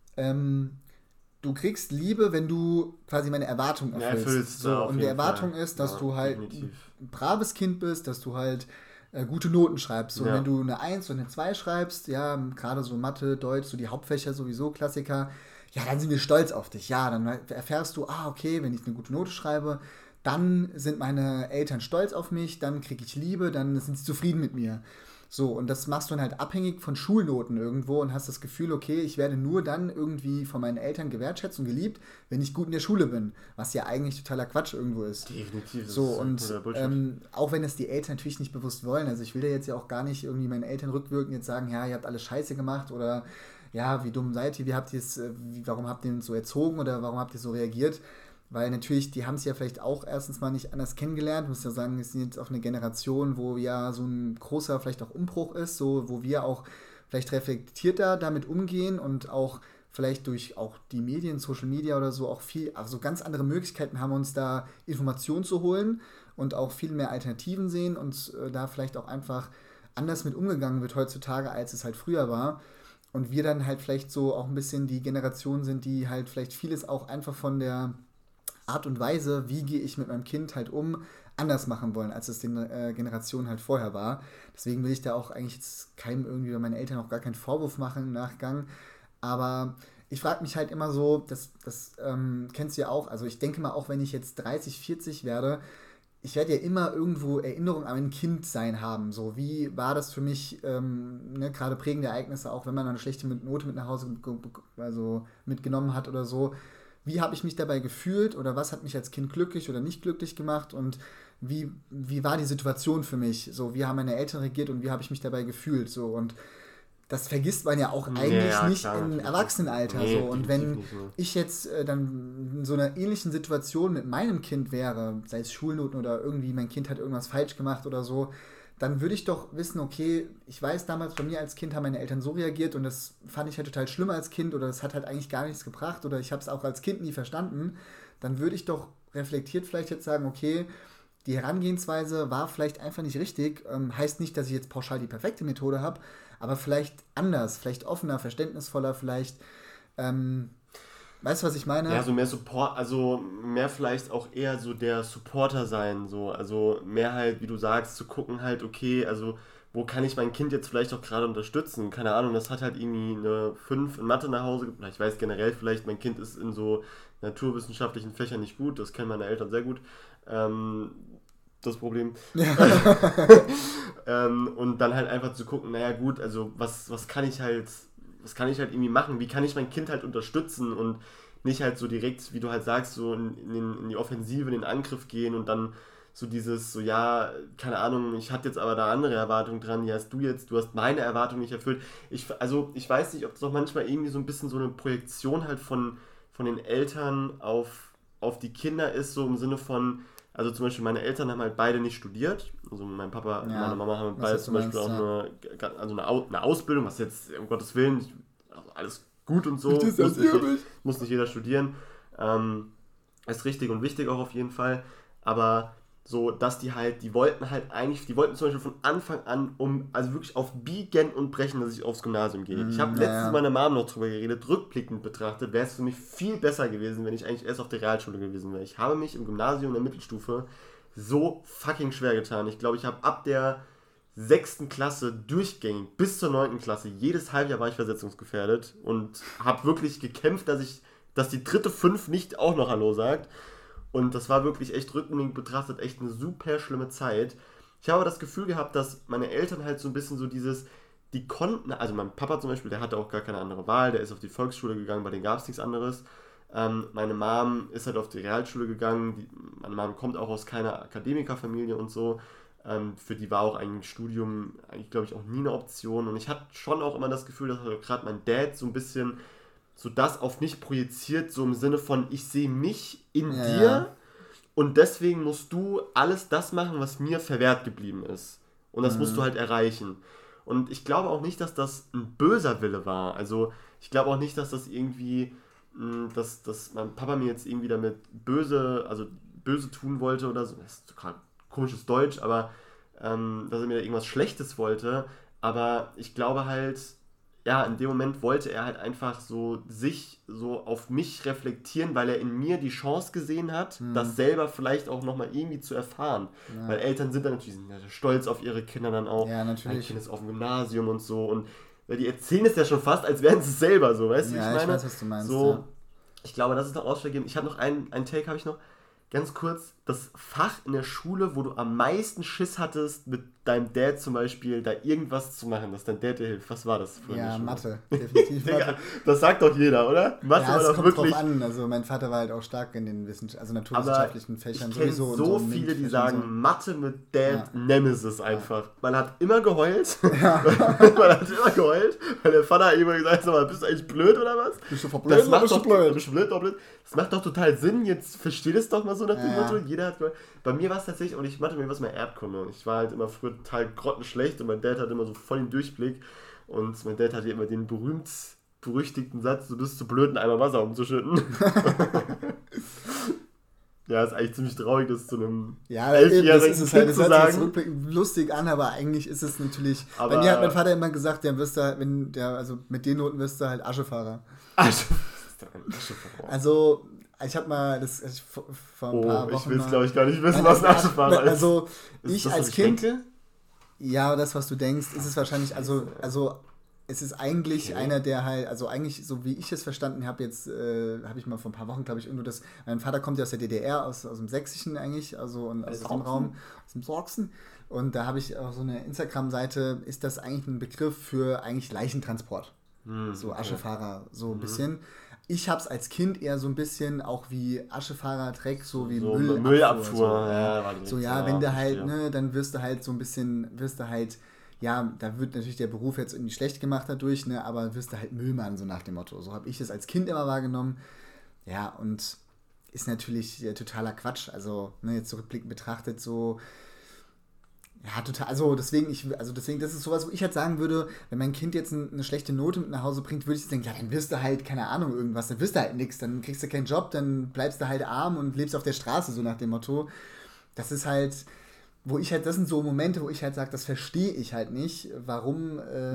du kriegst Liebe, wenn du quasi meine Erwartung Ja, erfüllst. erfüllst, So, ja, auf und die jeden Erwartung Fall. ist, dass Ja, du halt definitiv. ein braves Kind bist, dass du halt gute Noten schreibst. So, Ja. wenn du eine 1 und eine 2 schreibst, ja, gerade so Mathe, Deutsch, so die Hauptfächer sowieso, Klassiker, ja, dann sind wir stolz auf dich. Ja, dann erfährst du, okay, wenn ich eine gute Note schreibe, dann sind meine Eltern stolz auf mich, dann kriege ich Liebe, dann sind sie zufrieden mit mir. So, und das machst du dann halt abhängig von Schulnoten irgendwo und hast das Gefühl, okay, ich werde nur dann irgendwie von meinen Eltern gewertschätzt und geliebt, wenn ich gut in der Schule bin. Was ja eigentlich totaler Quatsch irgendwo ist. Definitiv. das So, ist und totaler Bullshit. auch wenn es die Eltern natürlich nicht bewusst wollen, also ich will da jetzt ja auch gar nicht irgendwie meinen Eltern rückwirkend jetzt sagen, ja, ihr habt alles scheiße gemacht oder ja, wie dumm seid ihr, wie habt ihr es, warum habt ihr uns so erzogen oder warum habt ihr so reagiert? Weil natürlich, die haben es ja vielleicht auch erstens mal nicht anders kennengelernt. Ich muss ja sagen, wir sind jetzt auf eine Generation, wo ja so ein großer vielleicht auch Umbruch ist, so wo wir auch vielleicht reflektierter damit umgehen und auch vielleicht durch auch die Medien, Social Media oder so auch viel, also ganz andere Möglichkeiten haben, uns da Informationen zu holen und auch viel mehr Alternativen sehen und da vielleicht auch einfach anders mit umgegangen wird heutzutage, als es halt früher war. Und wir dann halt vielleicht so auch ein bisschen die Generation sind, die halt vielleicht vieles auch einfach von der Art und Weise, wie gehe ich mit meinem Kind halt um, anders machen wollen, als es den Generationen halt vorher war. Deswegen will ich da auch eigentlich jetzt keinem irgendwie bei meinen Eltern auch gar keinen Vorwurf machen im Nachgang. Aber ich frage mich halt immer so, das kennst du ja auch, also ich denke mal auch, wenn ich jetzt 30, 40 werde, ich werde ja immer irgendwo Erinnerungen an mein Kindsein haben. So, wie war das für mich, ne, gerade prägende Ereignisse, auch wenn man eine schlechte Note mit nach Hause also mitgenommen hat oder so. Wie habe ich mich dabei gefühlt oder was hat mich als Kind glücklich oder nicht glücklich gemacht und wie war die Situation für mich? So, wie haben meine Eltern reagiert und wie habe ich mich dabei gefühlt? So, und das vergisst man ja auch eigentlich Ja, nicht klar, im natürlich. Erwachsenenalter. Nee, So. Und definitiv wenn nicht, ne. ich jetzt dann in so einer ähnlichen Situation mit meinem Kind wäre, sei es Schulnoten oder irgendwie mein Kind hat irgendwas falsch gemacht oder so, dann würde ich doch wissen, okay, ich weiß damals bei mir als Kind haben meine Eltern so reagiert und das fand ich halt total schlimm als Kind oder das hat halt eigentlich gar nichts gebracht oder ich habe es auch als Kind nie verstanden, dann würde ich doch reflektiert vielleicht jetzt sagen, okay, die Herangehensweise war vielleicht einfach nicht richtig, heißt nicht, dass ich jetzt pauschal die perfekte Methode habe, aber vielleicht anders, vielleicht offener, verständnisvoller, vielleicht, weißt du, was ich meine? Ja, so mehr Support, also mehr vielleicht auch eher so der Supporter sein, so, also mehr halt, wie du sagst, zu gucken halt, okay, also wo kann ich mein Kind jetzt vielleicht auch gerade unterstützen? Keine Ahnung, das hat halt irgendwie eine 5 in Mathe nach Hause gebracht. Ich weiß generell vielleicht, mein Kind ist in so naturwissenschaftlichen Fächern nicht gut, das kennen meine Eltern sehr gut. Das Problem. Und dann halt einfach zu gucken, naja gut, also was kann ich halt irgendwie machen? Wie kann ich mein Kind halt unterstützen und nicht halt so direkt, wie du halt sagst, so in die Offensive, in den Angriff gehen und dann so dieses, so ja, keine Ahnung, ich hatte jetzt aber da andere Erwartungen dran, die hast du jetzt, du hast meine Erwartungen nicht erfüllt. Ich weiß nicht, ob das auch manchmal irgendwie so ein bisschen so eine Projektion halt von den Eltern auf die Kinder ist, so im Sinne von, also zum Beispiel meine Eltern haben halt beide nicht studiert, also mein Papa und Ja, meine Mama haben was beide jetzt zum du Beispiel meinst, auch eine Ausbildung, was jetzt, um Gottes Willen, also alles gut und so, Ich distanziere mich. muss nicht jeder studieren, ist richtig und wichtig auch auf jeden Fall, aber so, dass die wollten zum Beispiel von Anfang an, also wirklich auf Biegen und Brechen, dass ich aufs Gymnasium gehe. Ich habe letztens mit meiner Mom noch drüber geredet, rückblickend betrachtet, wäre es für mich viel besser gewesen, wenn ich eigentlich erst auf der Realschule gewesen wäre. Ich habe mich im Gymnasium in der Mittelstufe so fucking schwer getan. Ich glaube, ich habe ab der 6. Klasse durchgängig bis zur 9. Klasse, jedes Halbjahr war ich versetzungsgefährdet und habe wirklich gekämpft, dass die dritte 5 nicht auch noch Hallo sagt. Und das war wirklich echt rückblickend betrachtet echt eine super schlimme Zeit. Ich habe aber das Gefühl gehabt, dass meine Eltern halt so ein bisschen so die konnten, also mein Papa zum Beispiel, der hatte auch gar keine andere Wahl, der ist auf die Volksschule gegangen, bei denen gab es nichts anderes. Meine Mom ist halt auf die Realschule gegangen, meine Mom kommt auch aus keiner Akademikerfamilie und so. Für die war auch ein Studium eigentlich, glaube ich, auch nie eine Option. Und ich hatte schon auch immer das Gefühl, dass gerade mein Dad so ein bisschen so das auf mich projiziert, so im Sinne von, ich sehe mich in dir und deswegen musst du alles das machen, was mir verwehrt geblieben ist. Und das musst du halt erreichen. Und ich glaube auch nicht, dass das ein böser Wille war. Also ich glaube auch nicht, dass das irgendwie, dass mein Papa mir jetzt irgendwie damit böse tun wollte oder so. Das ist total komisches Deutsch, aber dass er mir da irgendwas Schlechtes wollte. Aber ich glaube halt, ja, in dem Moment wollte er halt einfach so sich so auf mich reflektieren, weil er in mir die Chance gesehen hat, das selber vielleicht auch nochmal irgendwie zu erfahren. Ja. Weil Eltern sind dann natürlich stolz auf ihre Kinder dann auch. Ja, natürlich. Mein Kind ist auf dem Gymnasium und so. Und die erzählen es ja schon fast, als wären sie es selber so, weißt du? Ja, ich weiß, was du meinst. So, ja. Ich glaube, das ist noch ausschlaggebend. Ich habe noch einen Take, habe ich noch. Ganz kurz, das Fach in der Schule, wo du am meisten Schiss hattest, mit deinem Dad zum Beispiel da irgendwas zu machen, dass dein Dad dir hilft. Was war das? Ja, Mathe. Definitiv Mathe. Das sagt doch jeder, oder? Mathe ja, war doch kommt wirklich... drauf an. Also mein Vater war halt auch stark in den naturwissenschaftlichen Fächern sowieso. Ich kenne so viele, die sagen, Mathe mit Dad, Nemesis einfach. Man hat immer geheult. Ja. Man hat immer geheult, weil der Vater immer gesagt hat, bist du eigentlich blöd oder was? Bist du blöd oder bist du blöd? Bist du blöd oder blöd? Das macht doch total Sinn. Jetzt versteht es doch mal so nach dem Motto. Jeder hat geheult. Bei mir war es tatsächlich, und ich Mathe, mir war es mal Erdkunde. Und ich war halt immer früher total grottenschlecht und mein Dad hatte immer so voll den Durchblick. Und mein Dad hatte immer den berühmt-berüchtigten Satz, du bist zu blöd, einen Eimer Wasser umzuschütten. Ja, ist eigentlich ziemlich traurig, das zu einem 11-jährigen Kind halt, zu sagen. Das hört sich lustig an, aber eigentlich ist es natürlich... Bei mir hat mein Vater immer gesagt, mit den Noten wirst du halt Aschefahrer. Also... Ich habe mal vor ein paar Wochen... Ich will es, glaube ich, gar nicht wissen, was ein Aschefahrer ist. Also, ich das als so Kind... Ja, das, was du denkst, ist es wahrscheinlich... Also es ist eigentlich einer, der halt... Also eigentlich, so wie ich es verstanden habe, jetzt habe ich mal vor ein paar Wochen, glaube ich, irgendwo das... Mein Vater kommt ja aus der DDR, aus dem Sächsischen eigentlich, also und aus dem Raum, aus dem Sachsen. Und da habe ich auch so eine Instagram-Seite, ist das eigentlich ein Begriff für eigentlich Leichentransport. So Aschefahrer, so ein bisschen... Ich habe es als Kind eher so ein bisschen auch wie Aschefahrer, Dreck, so wie Müllabfuhr. So, wenn du halt, dann wirst du halt so ein bisschen, ja, da wird natürlich der Beruf jetzt irgendwie schlecht gemacht dadurch, aber wirst du halt Müllmann, so nach dem Motto. So habe ich das als Kind immer wahrgenommen. Ja, und ist natürlich totaler Quatsch. Also, jetzt rückblickend betrachtet, so... Ja, total. Also deswegen, das ist sowas, wo ich halt sagen würde, wenn mein Kind jetzt eine schlechte Note mit nach Hause bringt, würde ich denken, ja, dann wirst du halt, keine Ahnung, irgendwas, dann wirst du halt nichts, dann kriegst du keinen Job, dann bleibst du halt arm und lebst auf der Straße, so nach dem Motto. Das ist halt, das sind so Momente, wo ich halt sage, das verstehe ich halt nicht, warum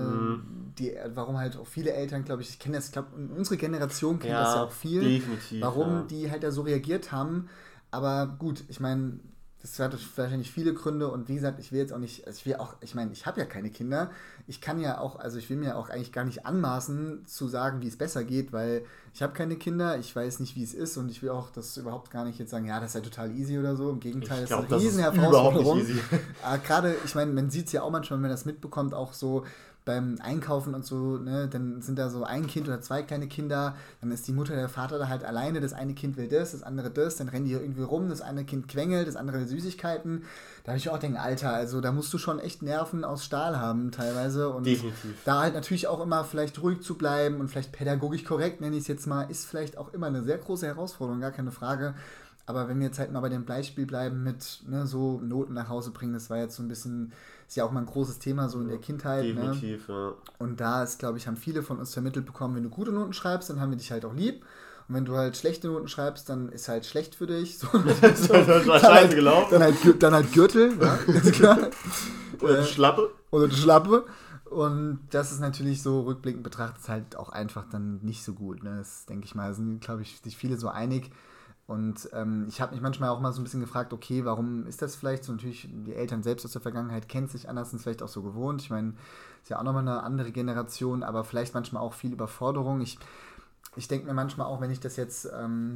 warum halt auch viele Eltern, glaube ich kenne das, unsere Generation kennt das ja auch viel, definitiv, warum die halt da so reagiert haben, aber gut, ich meine, das hat wahrscheinlich viele Gründe und wie gesagt, ich will jetzt auch nicht, ich habe ja keine Kinder, ich will mir auch eigentlich gar nicht anmaßen zu sagen, wie es besser geht, weil ich habe keine Kinder, ich weiß nicht, wie es ist und ich will auch das überhaupt gar nicht jetzt sagen, ja, das ist ja total easy oder so, im Gegenteil, das ist eine riesen Herausforderung. Gerade, ich meine, man sieht es ja auch manchmal, wenn man das mitbekommt, auch so beim Einkaufen und so, dann sind da so ein Kind oder zwei kleine Kinder, dann ist die Mutter, der Vater da halt alleine, das eine Kind will das andere das, dann rennen die irgendwie rum, das eine Kind quengelt, das andere will Süßigkeiten. Da habe ich auch gedacht, Alter, also da musst du schon echt Nerven aus Stahl haben teilweise und definitiv. Da halt natürlich auch immer vielleicht ruhig zu bleiben und vielleicht pädagogisch korrekt, nenne ich es jetzt mal, ist vielleicht auch immer eine sehr große Herausforderung, gar keine Frage. Aber wenn wir jetzt halt mal bei dem Beispiel bleiben mit so Noten nach Hause bringen, das war jetzt so ein bisschen, ist ja auch mal ein großes Thema so in der Kindheit. Definitiv, ja. Und da ist, glaube ich, haben viele von uns vermittelt bekommen, wenn du gute Noten schreibst, dann haben wir dich halt auch lieb. Und wenn du halt schlechte Noten schreibst, dann ist halt schlecht für dich. So, das war scheiße gelaufen. Dann halt Gürtel, ja, ganz klar. Oder die Schlappe. Oder die Schlappe. Und das ist natürlich so, rückblickend betrachtet, halt auch einfach dann nicht so gut. Das denke ich mal, sind, glaube ich, sich viele so einig. Und ich habe mich manchmal auch mal so ein bisschen gefragt, okay, warum ist das vielleicht so? Natürlich, die Eltern selbst aus der Vergangenheit kennen sich anders, sind vielleicht auch so gewohnt. Ich meine, ist ja auch nochmal eine andere Generation, aber vielleicht manchmal auch viel Überforderung. Ich denke mir manchmal auch, wenn ich das jetzt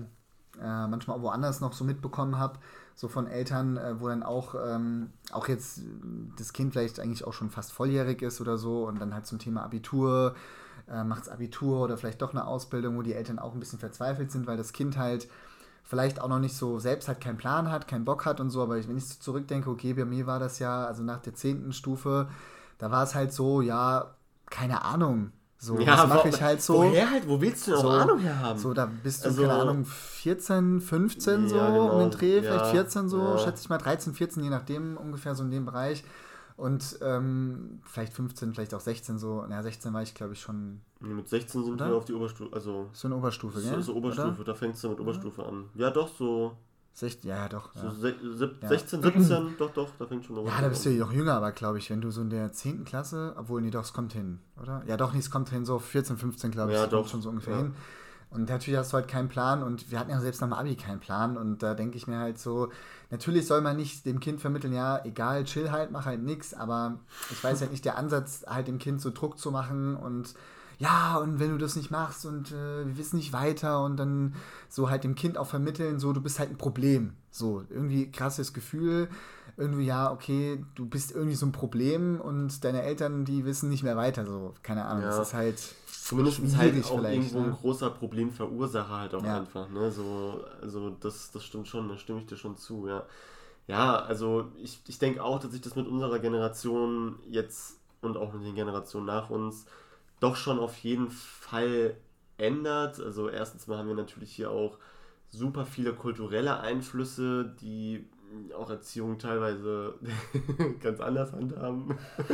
manchmal auch woanders noch so mitbekommen habe, so von Eltern, wo dann auch jetzt das Kind vielleicht eigentlich auch schon fast volljährig ist oder so und dann halt zum Thema Abitur, macht's Abitur oder vielleicht doch eine Ausbildung, wo die Eltern auch ein bisschen verzweifelt sind, weil das Kind halt vielleicht auch noch nicht so, selbst halt keinen Plan hat, keinen Bock hat und so, aber wenn ich so zurückdenke, okay, bei mir war das ja, also nach der 10. Stufe, da war es halt so, ja, keine Ahnung, so, Ja, das mache ich halt so. Woher halt? Wo willst du denn auch Ahnung herhaben? So, da bist du, Also, keine Ahnung, 14, 15 so, Ja, genau. um den Dreh, vielleicht Ja, 14 so, ja. schätze ich mal, 13, 14, je nachdem, ungefähr so in dem Bereich. Und vielleicht 15, vielleicht auch 16 so. Ja, 16 war ich, glaube ich, schon Mit 16 sind Oder? wir auf die Oberstufe, also so eine Oberstufe, gell? so Oberstufe, Oder? da fängst du mit Oberstufe an. Ja, doch, so, 16, ja, doch. so Ja. 16, 17, doch, da fängt schon Oberstufe Ja, da bist du an. ja noch jünger, aber glaube ich, wenn du so in der 10. Klasse, obwohl, nee, doch, es kommt hin, oder? Ja, doch, nee, es kommt hin, so 14, 15, glaube ich, Ja, es kommt doch. schon so ungefähr Ja. hin. Und natürlich hast du halt keinen Plan und wir hatten ja selbst nach dem Abi keinen Plan und da denke ich mir halt so, natürlich soll man nicht dem Kind vermitteln, ja, egal, chill halt, mach halt nix, aber ich weiß halt nicht, der Ansatz, halt dem Kind so Druck zu machen und ja, und wenn du das nicht machst und wir wissen nicht weiter und dann so halt dem Kind auch vermitteln, so, du bist halt ein Problem. So, irgendwie krasses Gefühl, irgendwie, ja, okay, du bist irgendwie so ein Problem und deine Eltern, die wissen nicht mehr weiter, so, keine Ahnung, Ja. das ist halt Zumindest halt schwierig auch vielleicht, irgendwo ein ne? großer Problemverursacher halt auch Ja. einfach, ne, so, also das stimmt schon, da stimme ich dir schon zu, ja. Ja, also ich denke auch, dass sich das mit unserer Generation jetzt und auch mit den Generationen nach uns doch schon auf jeden Fall ändert. Also erstens mal haben wir natürlich hier auch super viele kulturelle Einflüsse, die auch Erziehung teilweise ganz anders handhaben.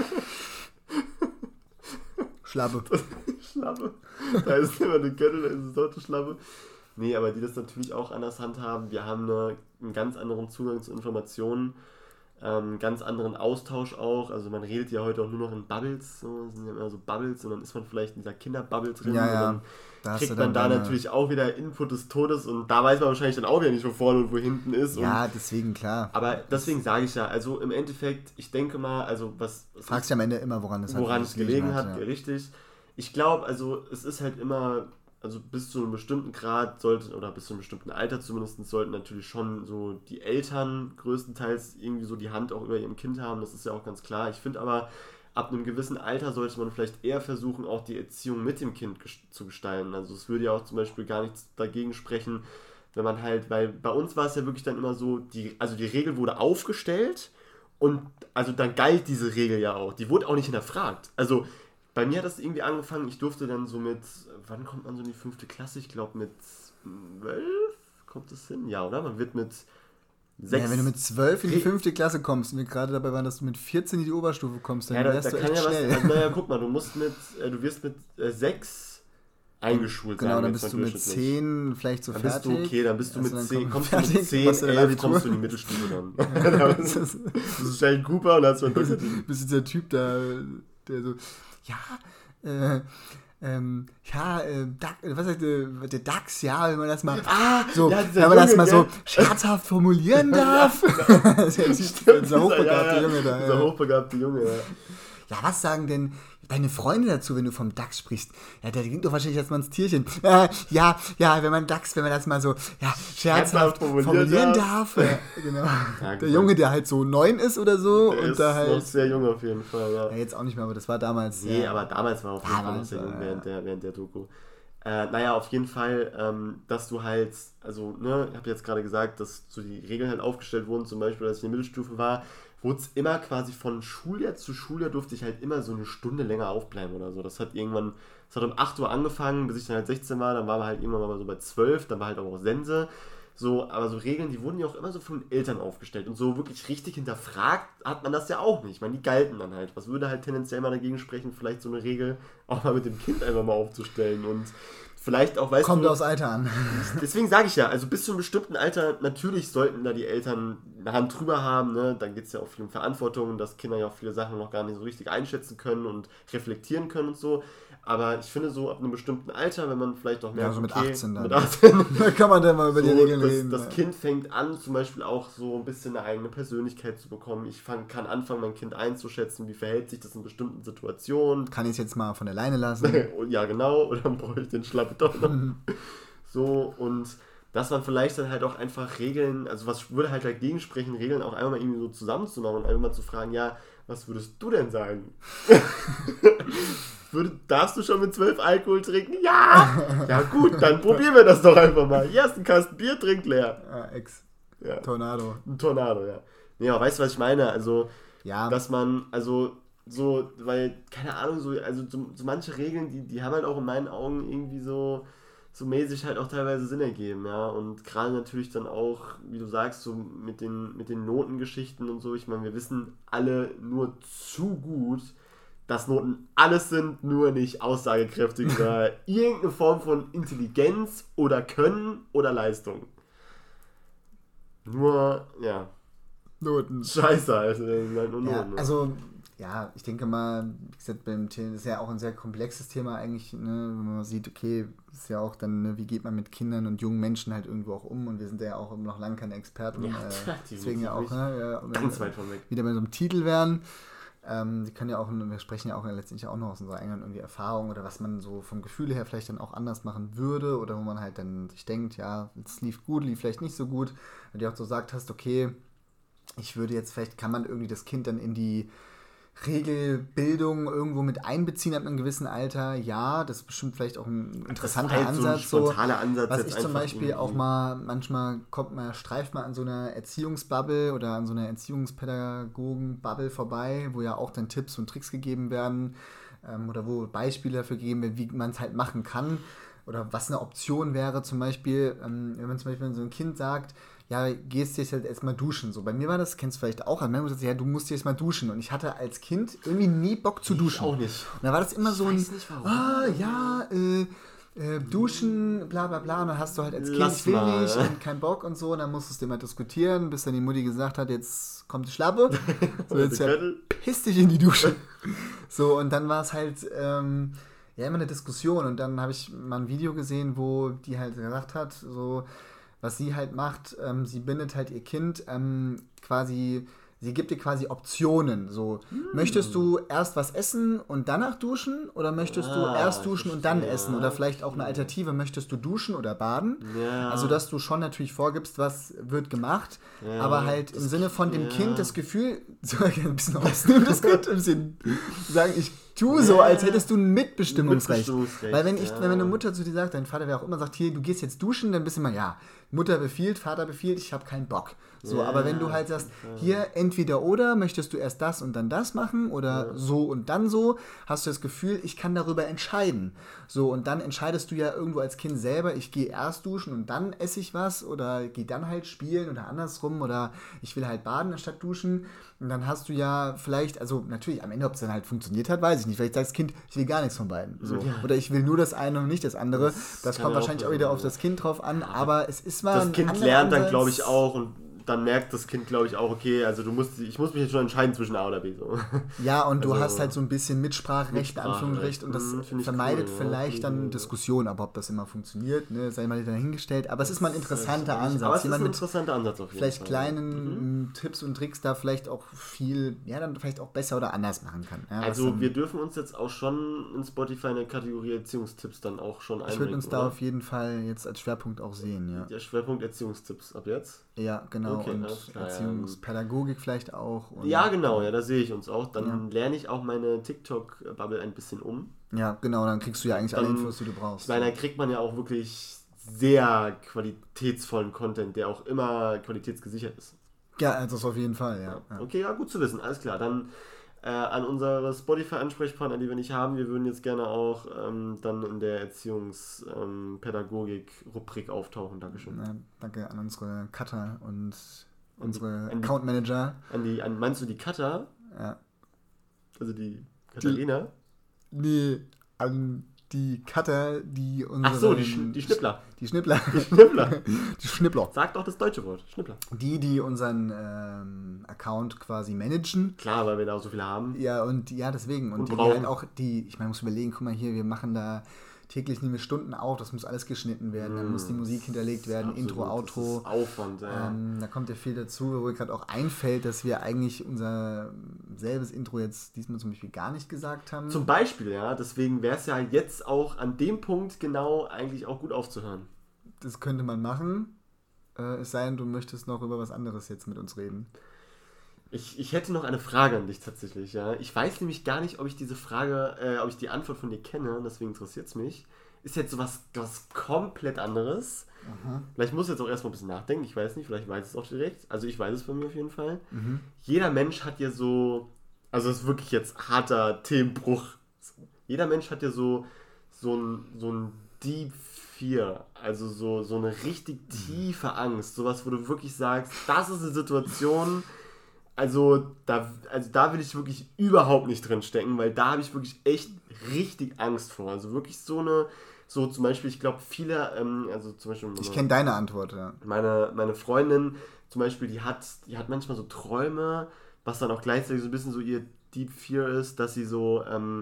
Schlappe. Schlappe. Da ist immer eine Kette, da ist es doch eine Schlappe. Nee, aber die das natürlich auch anders handhaben. Wir haben einen ganz anderen Zugang zu Informationen, ganz anderen Austausch auch. Also man redet ja heute auch nur noch in Bubbles, so, es sind ja immer so Bubbles und dann ist man vielleicht in dieser Kinderbubble drin Ja, und ja. dann Da hast kriegt du man dann da deine- natürlich auch wieder Input des Todes und da weiß man wahrscheinlich dann auch wieder nicht, wo vorne und wo hinten ist. Ja, deswegen, klar. Aber deswegen sage ich ja, also im Endeffekt, ich denke mal, also was Fragst ja am Ende immer, woran es halt woran wirklich es gelegen hat, ja. richtig. Ich glaube, also es ist halt immer, also bis zu einem bestimmten Grad sollte, oder bis zu einem bestimmten Alter zumindest, sollten natürlich schon so die Eltern größtenteils irgendwie so die Hand auch über ihrem Kind haben, das ist ja auch ganz klar. Ich finde aber, ab einem gewissen Alter sollte man vielleicht eher versuchen, auch die Erziehung mit dem Kind zu gestalten. Also es würde ja auch zum Beispiel gar nichts dagegen sprechen, wenn man halt, weil bei uns war es ja wirklich dann immer so, die Regel wurde aufgestellt und also dann galt diese Regel ja auch. Die wurde auch nicht hinterfragt. Also bei mir hat das irgendwie angefangen, ich durfte dann so mit, wann kommt man so in die 5. Klasse? Ich glaube mit 12 kommt es hin? Ja, oder? Man wird mit 6... Ja, wenn du mit 12 in die 5. Klasse kommst und wir gerade dabei waren, dass du mit 14 in die Oberstufe kommst, dann ja, da wärst du kann echt ja was, schnell. also, naja, guck mal, du wirst mit 6 eingeschult, Genau, sagen dann wir jetzt bist mal du mit durchschnittlich. 10 vielleicht so Dann bist fertig. du okay, dann bist du Also mit dann 10, kommst du fertig, mit 10, machst du dein 11 Abitur. kommst du in die Mittelstufe dann. Das ist wahrscheinlich Cooper und hast du einen Doktortitel. Bist jetzt der Typ da, der so, was sagt der DAX, ja, wenn man das mal so, ja, dieser wenn man das Junge, mal so gell? scherzhaft formulieren darf. Das ist ja dieser hochbegabte Junge da. Dieser Ja. hochbegabte Junge, ja. Ja, was sagen denn deine Freunde dazu, wenn du vom DAX sprichst? Ja, der klingt doch wahrscheinlich erstmal ins Tierchen. Ja, wenn man das mal so scherzhaft formulieren darf. Ja, genau. Ja, Der Junge, der halt so 9 ist oder so. Der und ist da noch halt. sehr jung auf jeden Fall, ja. Ja, jetzt auch nicht mehr, aber das war damals. Nee, ja. aber damals war auf jeden Fall noch Damals, sehr jung ja. während der Doku. Naja, auf jeden Fall, dass du halt, also, ne, ich habe jetzt gerade gesagt, dass so die Regeln halt aufgestellt wurden, zum Beispiel, als ich in der Mittelstufe war, wurde es immer quasi von Schuljahr zu Schuljahr durfte ich halt immer so eine Stunde länger aufbleiben oder so. Das hat um 8 Uhr angefangen, bis ich dann halt 16 war, dann waren wir halt irgendwann mal so bei 12, dann war halt auch Sense. So, aber so Regeln, die wurden ja auch immer so von den Eltern aufgestellt und so wirklich richtig hinterfragt hat man das ja auch nicht. Ich meine, die galten dann halt. Was würde halt tendenziell mal dagegen sprechen, vielleicht so eine Regel auch mal mit dem Kind einfach mal aufzustellen und vielleicht auch, weißt Kommt du... aufs Alter an. Deswegen sage ich ja, also bis zu einem bestimmten Alter, natürlich sollten da die Eltern eine Hand drüber haben, ne? Dann geht es ja auch viel um Verantwortung, dass Kinder ja auch viele Sachen noch gar nicht so richtig einschätzen können und reflektieren können und so. Aber ich finde so ab einem bestimmten Alter, wenn man vielleicht auch merkt, Ja, so mit okay, 18 dann. mit 18 Da kann man dann mal über die so, Regeln reden. das ja. Kind fängt an, zum Beispiel auch so ein bisschen eine eigene Persönlichkeit zu bekommen. Ich kann anfangen, mein Kind einzuschätzen, wie verhält sich das in bestimmten Situationen. Kann ich es jetzt mal von alleine lassen? Ja, genau, oder brauche ich den Schlappe doch noch? So, und dass man vielleicht dann halt auch einfach Regeln, also was würde halt dagegen sprechen, Regeln auch einmal mal irgendwie so zusammenzumachen und einfach mal zu fragen, ja, was würdest du denn sagen? Darfst du schon mit 12 Alkohol trinken? Ja! Ja gut, dann probieren wir das doch einfach mal. Hier hast du einen Kasten Bier, trink leer. Ja. Tornado. Ein Tornado, ja. Nee, aber weißt du, was ich meine? Also, Ja. dass man, also so, weil, keine Ahnung, so manche Regeln, die haben halt auch in meinen Augen irgendwie so mäßig halt auch teilweise Sinn ergeben, ja. Und gerade natürlich dann auch, wie du sagst, so mit den Notengeschichten und so. Ich meine, wir wissen alle nur zu gut, dass Noten alles sind, nur nicht aussagekräftig über irgendeine Form von Intelligenz oder Können oder Leistung. Nur, ja. Noten. Scheiße, also Noten. Ja, also, ja, ich denke mal, wie gesagt, beim Thema, das ist ja auch ein sehr komplexes Thema eigentlich, ne, wenn man sieht, okay, ist ja auch dann, ne, wie geht man mit Kindern und jungen Menschen halt irgendwo auch um und wir sind ja auch noch lange keine Experten, deswegen ja auch, ne, ganz weit von weg. Wieder bei so einem Titel werden. Die können ja auch, wir sprechen ja auch letztendlich auch noch aus unserer eigenen irgendwie Erfahrung oder was man so vom Gefühl her vielleicht dann auch anders machen würde oder wo man halt dann sich denkt, ja, es lief gut, lief vielleicht nicht so gut, weil du auch so gesagt hast, okay, ich würde jetzt, vielleicht kann man irgendwie das Kind dann in die Regelbildung irgendwo mit einbeziehen ab einem gewissen Alter. Ja, das ist bestimmt vielleicht auch ein interessanter Ansatz. So ein spontaner Ansatz. Was ich zum Beispiel auch mal, manchmal streift man an so einer Erziehungsbubble oder an so einer Erziehungspädagogen-Bubble vorbei, wo ja auch dann Tipps und Tricks gegeben werden oder wo Beispiele dafür gegeben werden, wie man es halt machen kann. Oder was eine Option wäre, zum Beispiel, wenn man zum Beispiel so ein Kind sagt, ja, gehst jetzt halt erstmal duschen. So, bei mir war das, kennst du vielleicht auch, man sagt, ja, du musst jetzt mal duschen. Und ich hatte als Kind irgendwie nie Bock zu duschen. Ich auch nicht. Und da war das immer so ein, nicht, warum. duschen, bla bla bla. Und dann hast du halt als Kind, Lass ich will mal, nicht ja. und kein Bock und so. Und dann musstest du immer diskutieren, bis dann die Mutti gesagt hat, jetzt kommt die Schlappe. So, jetzt piss dich in die Dusche. So, und dann war es halt, ja, immer eine Diskussion. Und dann habe ich mal ein Video gesehen, wo die halt gesagt hat, so, was sie halt macht, sie bindet halt ihr Kind quasi, sie gibt dir quasi Optionen. So, möchtest du erst was essen und danach duschen oder möchtest du erst duschen und dann essen? Oder vielleicht auch eine Alternative, möchtest du duschen oder baden? Ja. Also, dass du schon natürlich vorgibst, was wird gemacht, aber halt im Sinne von dem Kind das Gefühl, so ein bisschen ausnehmen, das Kind ein bisschen sagen, ich tue so, als hättest du ein Mitbestimmungsrecht. Weil wenn meine Mutter zu dir sagt, dein Vater, wer auch immer sagt, hier, du gehst jetzt duschen, dann bist du immer, ja, Mutter befiehlt, Vater befiehlt, ich habe keinen Bock. So, aber wenn du halt sagst, hier entweder oder, möchtest du erst das und dann das machen oder so und dann so, hast du das Gefühl, ich kann darüber entscheiden. So, und dann entscheidest du ja irgendwo als Kind selber, ich gehe erst duschen und dann esse ich was oder gehe dann halt spielen oder andersrum oder ich will halt baden anstatt duschen. Und dann hast du ja vielleicht, also natürlich am Ende, ob es dann halt funktioniert hat, weiß ich nicht. Vielleicht sagt das Kind, ich will gar nichts von beiden. So. Ja. Oder ich will nur das eine und nicht das andere. Das kommt wahrscheinlich auch wieder auf das Kind drauf an, aber es ist mal das Kind lernt dann, glaube ich, auch und dann merkt das Kind, glaube ich, auch, okay, also ich muss mich jetzt schon entscheiden zwischen A oder B. So. Ja, und du hast halt so ein bisschen Mitspracherecht, Anführungsrecht, und das vermeidet vielleicht dann Diskussionen, aber ob das immer funktioniert, ne, sei mal dahingestellt. Aber es ist mal ein interessanter Ansatz. Aber es ist ein interessanter Ansatz auf jeden vielleicht Fall. Kleinen Tipps und Tricks da vielleicht auch viel, ja, dann vielleicht auch besser oder anders machen kann. Ja, also wir dürfen uns jetzt auch schon in Spotify eine Kategorie Erziehungstipps dann auch schon einbringen. Ich würde uns da auf jeden Fall jetzt als Schwerpunkt auch sehen, ja. Der Schwerpunkt Erziehungstipps ab jetzt? Ja, genau. Okay, und Erziehungspädagogik vielleicht auch. Und ja, genau, ja, da sehe ich uns auch. Dann lerne ich auch meine TikTok-Bubble ein bisschen um. Ja, genau, dann kriegst du ja eigentlich alle Infos, die du brauchst. Weil da kriegt man ja auch wirklich sehr qualitätsvollen Content, der auch immer qualitätsgesichert ist. Ja, also das auf jeden Fall, ja. Okay, ja, gut zu wissen, alles klar. Dann an unsere Spotify-Ansprechpartner, die wir nicht haben, wir würden jetzt gerne auch dann in der Erziehungspädagogik-Rubrik auftauchen. Dankeschön. Ja, danke an unsere Cutter und unsere Account Manager. Meinst du die Cutter? Ja. Also die Katharina? Nee, an die Cutter, die unsere... Ach so, die Schnippler. Die Schnippler. Die Schnippler. Die Schnippler. Sag doch das deutsche Wort, Schnippler. Die unseren Account quasi managen. Klar, weil wir da auch so viele haben. Ja, und ja, deswegen. Und die halt auch, ich meine, muss überlegen, guck mal hier, wir machen da täglich nehmen wir Stunden auf, das muss alles geschnitten werden, dann muss die Musik hinterlegt werden, absolut, Intro, Outro. Das ist Aufwand, ja. Da kommt ja viel dazu, wo mir gerade auch einfällt, dass wir eigentlich unser selbes Intro jetzt diesmal zum Beispiel gar nicht gesagt haben. Zum Beispiel, ja, deswegen wäre es ja jetzt auch an dem Punkt genau eigentlich auch gut aufzuhören. das könnte man machen. Es sei denn, du möchtest noch über was anderes jetzt mit uns reden. Ich hätte noch eine Frage an dich tatsächlich, ja. Ich weiß nämlich gar nicht, ob ich diese Frage, ob ich die Antwort von dir kenne, deswegen interessiert es mich. Ist jetzt sowas was komplett anderes. Aha. Vielleicht muss ich jetzt auch erstmal ein bisschen nachdenken, ich weiß nicht, vielleicht weiß ich es auch direkt. Also ich weiß es von mir auf jeden Fall. Mhm. Jeder Mensch hat ja so, also das ist wirklich jetzt harter Themenbruch. Jeder Mensch hat ja so ein Deep Fear, also so eine richtig tiefe Angst. Sowas, wo du wirklich sagst, das ist eine Situation... Also da will ich wirklich überhaupt nicht drin stecken, weil da habe ich wirklich echt richtig Angst vor. Also wirklich so zum Beispiel, ich glaube viele, also zum Beispiel... Ich kenne deine Antwort, ja. Meine Freundin zum Beispiel, die hat manchmal so Träume, was dann auch gleichzeitig so ein bisschen so ihr Deep Fear ist, dass sie so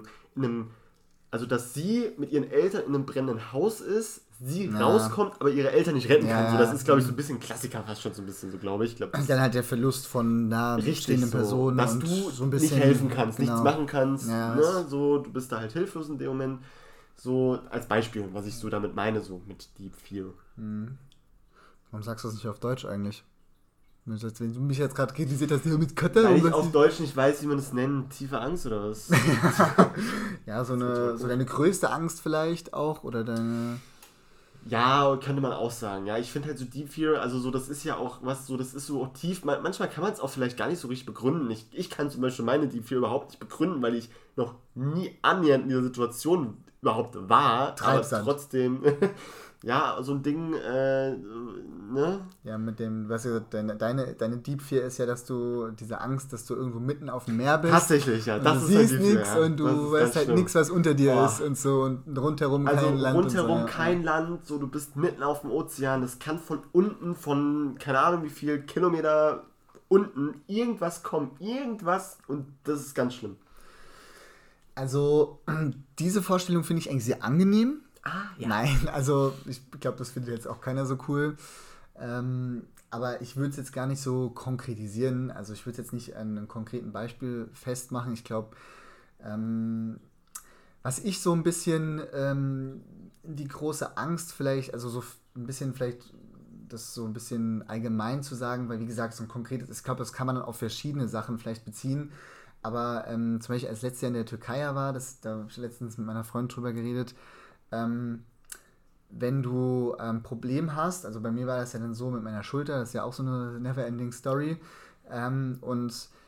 dass sie mit ihren Eltern in einem brennenden Haus ist, sie rauskommt, aber ihre Eltern nicht retten kann. So, das ist, glaube ich, so ein bisschen Klassiker, fast schon so ein bisschen so, glaube ich. Dann halt der Verlust von einer bestehenden Person. Dass du so ein bisschen nicht helfen kannst, nichts machen kannst. Ja, ne? So, du bist da halt hilflos in dem Moment. So als Beispiel, was ich so damit meine, so mit Deep Fear. Mhm. Warum sagst du das nicht auf Deutsch eigentlich? Wenn du mich jetzt gerade kritisiert hast, hier mit Kötter. Weil ich auf Deutsch nicht weiß, wie man das nennt. Tiefe Angst oder was? Ja, so deine größte Angst vielleicht auch oder deine... Ja, könnte man auch sagen. Ja, ich finde halt so Deep Fear, also so, das ist ja auch was, so, das ist so tief, manchmal kann man es auch vielleicht gar nicht so richtig begründen. Ich kann zum Beispiel meine Deep Fear überhaupt nicht begründen, weil ich noch nie annähernd in dieser Situation überhaupt war. Treibsand. Aber trotzdem, ja, so ein Ding, ne? Ja, mit dem, was ja deine Deep Fear ist ja, dass du diese Angst, dass du irgendwo mitten auf dem Meer bist. Tatsächlich, ja. Das ist halt du siehst nichts und du weißt halt nichts, was unter dir ist und so und rundherum kein Land. Rundherum und so, kein Land, so du bist mitten auf dem Ozean, das kann von unten, von keine Ahnung wie viel Kilometer unten irgendwas kommen, irgendwas und das ist ganz schlimm. Also, diese Vorstellung finde ich eigentlich sehr angenehm. Ja. Nein, also ich glaube, das findet jetzt auch keiner so cool. Aber ich würde es jetzt gar nicht so konkretisieren. Also ich würde es jetzt nicht an einem konkreten Beispiel festmachen. Ich glaube, was ich so ein bisschen die große Angst vielleicht, also so ein bisschen vielleicht das so ein bisschen allgemein zu sagen, weil wie gesagt, so ein konkretes, ich glaube, das kann man dann auf verschiedene Sachen vielleicht beziehen. Aber zum Beispiel als letztes Jahr in der Türkei war, da habe ich letztens mit meiner Freundin drüber geredet, wenn du ein Problem hast, also bei mir war das ja dann so mit meiner Schulter, das ist ja auch so eine never-ending Story, und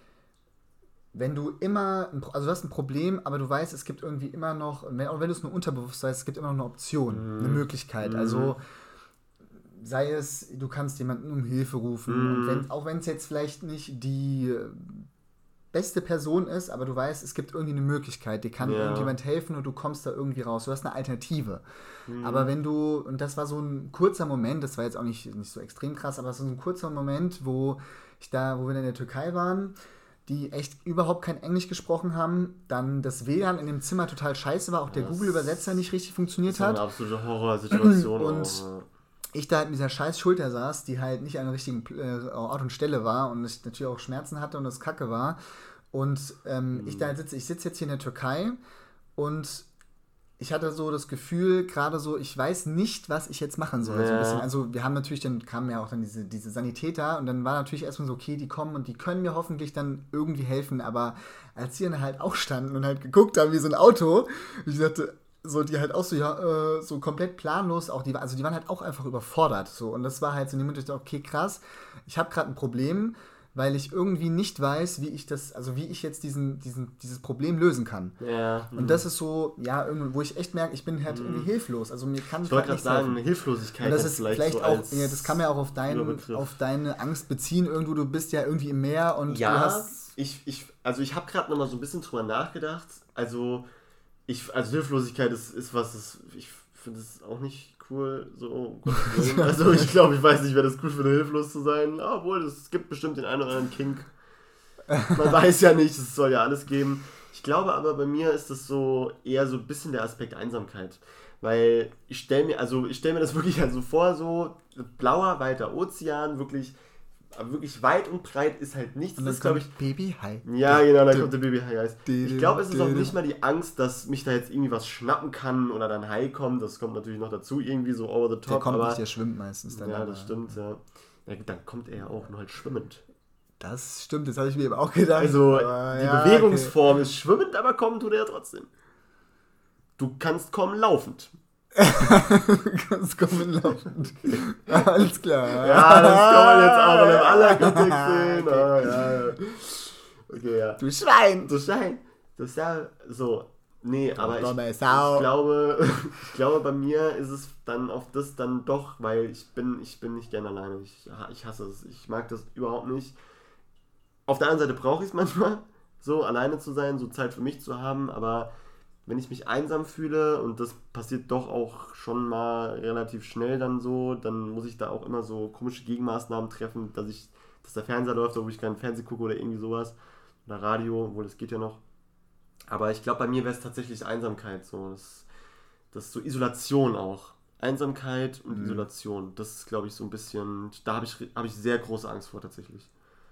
wenn du immer, also du hast ein Problem, aber du weißt, es gibt irgendwie immer noch, auch wenn du es nur unterbewusst weißt, es gibt immer noch eine Option, eine Möglichkeit, also sei es, du kannst jemanden um Hilfe rufen, und auch wenn es jetzt vielleicht nicht die beste Person ist, aber du weißt, es gibt irgendwie eine Möglichkeit, dir kann irgendjemand helfen und du kommst da irgendwie raus. Du hast eine Alternative. Aber wenn du, und das war so ein kurzer Moment, das war jetzt auch nicht so extrem krass, aber so ein kurzer Moment, wo wir in der Türkei waren, die echt überhaupt kein Englisch gesprochen haben, dann das WLAN in dem Zimmer total scheiße war, auch der Google-Übersetzer nicht richtig funktioniert hat. Das war eine absolute Horrorsituation. Und ich da halt mit dieser scheiß Schulter saß, die halt nicht an der richtigen Ort und Stelle war und ich natürlich auch Schmerzen hatte und das kacke war. Und ich sitze jetzt hier in der Türkei und ich hatte so das Gefühl, gerade so, ich weiß nicht, was ich jetzt machen soll. Ja. So ein bisschen. Also wir haben natürlich, dann kamen ja auch dann diese Sanitäter und dann war natürlich erstmal so, okay, die kommen und die können mir hoffentlich dann irgendwie helfen, aber als die dann halt auch standen und halt geguckt haben wie so ein Auto, ich dachte, so die halt auch so, so komplett planlos, auch die waren halt auch einfach überfordert. So. Und das war halt so in dem Moment, okay, krass, ich habe gerade ein Problem, weil ich irgendwie nicht weiß, wie ich jetzt dieses Problem lösen kann. Ja. Und das ist so, ja, wo ich echt merke, ich bin halt irgendwie hilflos. Also mir kann ich wollte gerade sagen, eine Hilflosigkeit. Und das ist vielleicht so auch, das kann man ja auch auf deine Angst beziehen. Irgendwo, du bist ja irgendwie im Meer und ja, du hast... ich habe gerade nochmal so ein bisschen drüber nachgedacht. Also Hilflosigkeit ist was, ich finde es auch nicht cool, so. Also ich glaube, ich weiß nicht, wäre das cool für hilflos zu sein. Obwohl, es gibt bestimmt den einen oder anderen Kink. Man weiß ja nicht, es soll ja alles geben. Ich glaube aber, bei mir ist das so eher so ein bisschen der Aspekt Einsamkeit. Weil ich stelle mir das wirklich also vor, so blauer, weiter Ozean, wirklich Aber wirklich weit und breit ist halt nichts. Und Das dann ist, glaube kommt ich... Baby-Hai. Ja, genau, da kommt der Baby-Hai. Ich glaube, es ist auch nicht mal die Angst, dass mich da jetzt irgendwie was schnappen kann oder dann Hai kommt. Das kommt natürlich noch dazu, irgendwie so over the top. Der kommt aber nicht, der schwimmt meistens dann. Ja, aber, das stimmt, ja. Ja, dann kommt er ja auch nur halt schwimmend. Das stimmt, das habe ich mir eben auch gedacht. Also, aber, die Bewegungsform ist schwimmend, aber kommen tut er ja trotzdem. Du kannst kommen laufend. Kannst kommen laufend. Alles klar. Ja, das kann man jetzt auch in einem anderen Kontext sehen. Okay, ja. Du Schwein. Du Schwein. Das ist ja so. Nee, aber dumme ich Sau. glaube, bei mir ist es dann auf das dann doch, weil ich bin nicht gerne alleine. Ich hasse es. Ich mag das überhaupt nicht. Auf der anderen Seite brauche ich es manchmal, so alleine zu sein, so Zeit für mich zu haben, aber wenn ich mich einsam fühle, und das passiert doch auch schon mal relativ schnell dann so, dann muss ich da auch immer so komische Gegenmaßnahmen treffen, dass der Fernseher läuft, wo ich keinen Fernsehen gucke oder irgendwie sowas. Oder Radio, obwohl das geht ja noch. Aber ich glaube, bei mir wäre es tatsächlich Einsamkeit. So. Das ist so Isolation auch. Einsamkeit und Isolation. Das ist, glaube ich, so ein bisschen, da habe ich sehr große Angst vor tatsächlich.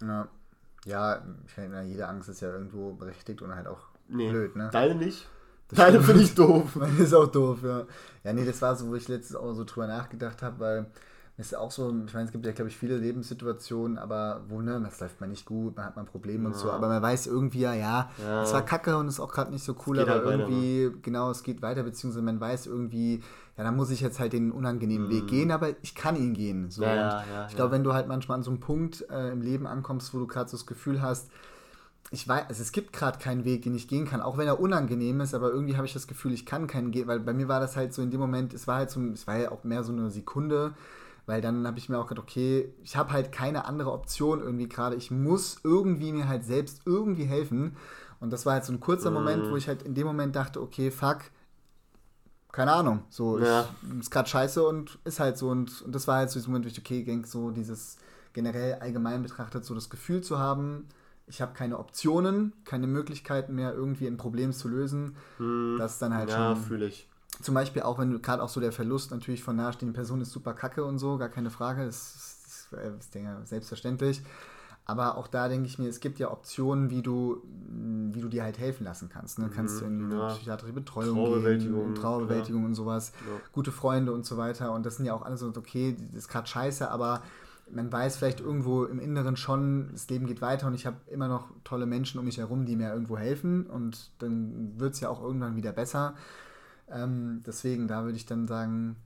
Ja, ich meine, jede Angst ist ja irgendwo berechtigt und halt auch blöd, ne? Deine nicht. Deine finde ich doof. Meine ist auch doof, ja. Ja, nee, das war so, wo ich letztens auch so drüber nachgedacht habe, weil es ist auch so, ich meine, es gibt ja, glaube ich, viele Lebenssituationen, aber wo, ne, das läuft mal nicht gut, man hat mal Probleme und so, aber man weiß irgendwie ja, es war kacke und ist auch gerade nicht so cool, aber halt irgendwie, weiter, genau, es geht weiter, beziehungsweise man weiß irgendwie, ja, dann muss ich jetzt halt den unangenehmen Weg gehen, aber ich kann ihn gehen. So. Ich glaube, wenn du halt manchmal an so einem Punkt im Leben ankommst, wo du gerade so das Gefühl hast, ich weiß, also es gibt gerade keinen Weg, den ich gehen kann, auch wenn er unangenehm ist, aber irgendwie habe ich das Gefühl, ich kann keinen gehen, weil bei mir war das halt so in dem Moment, es war ja auch mehr so eine Sekunde, weil dann habe ich mir auch gedacht, okay, ich habe halt keine andere Option irgendwie gerade, ich muss irgendwie mir halt selbst irgendwie helfen, und das war halt so ein kurzer Moment, wo ich halt in dem Moment dachte, okay, fuck, keine Ahnung, so, ist gerade scheiße und ist halt so, und das war halt so dieser Moment, wo ich, okay, denke, so dieses generell allgemein betrachtet, so das Gefühl zu haben, ich habe keine Optionen, keine Möglichkeiten mehr, irgendwie ein Problem zu lösen. Das ist dann halt schon... Ja, fühle ich. Zum Beispiel auch, wenn du gerade auch so der Verlust natürlich von nahestehenden Personen ist super kacke und so, gar keine Frage, das ist denke ich, selbstverständlich. Aber auch da denke ich mir, es gibt ja Optionen, wie du dir halt helfen lassen kannst. Ne? Du kannst in eine psychiatrische Betreuung gehen, Trauerbewältigung und sowas, gute Freunde und so weiter. Und das sind ja auch alles so, okay, das ist gerade scheiße, aber man weiß vielleicht irgendwo im Inneren schon, das Leben geht weiter und ich habe immer noch tolle Menschen um mich herum, die mir irgendwo helfen, und dann wird es ja auch irgendwann wieder besser. Deswegen, da würde ich dann sagen,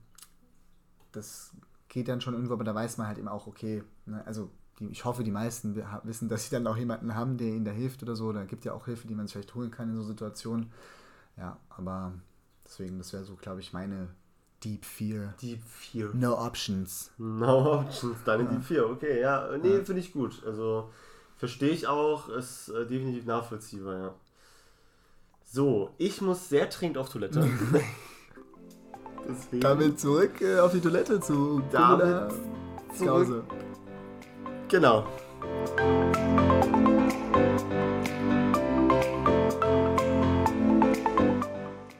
das geht dann schon irgendwo, aber da weiß man halt eben auch, okay, ne, also ich hoffe, die meisten wissen, dass sie dann auch jemanden haben, der ihnen da hilft oder so. Da gibt ja auch Hilfe, die man sich vielleicht holen kann in so Situationen. Ja, aber deswegen, das wäre so, glaube ich, meine Deep Fear. Deep Fear. No Options. No Options, deine Deep Fear, okay, ja. Nee, finde ich gut. Also, verstehe ich auch, ist definitiv nachvollziehbar, ja. So, ich muss sehr dringend auf Toilette. Deswegen. Damit zurück auf die Toilette zu Damit zurück. Genau.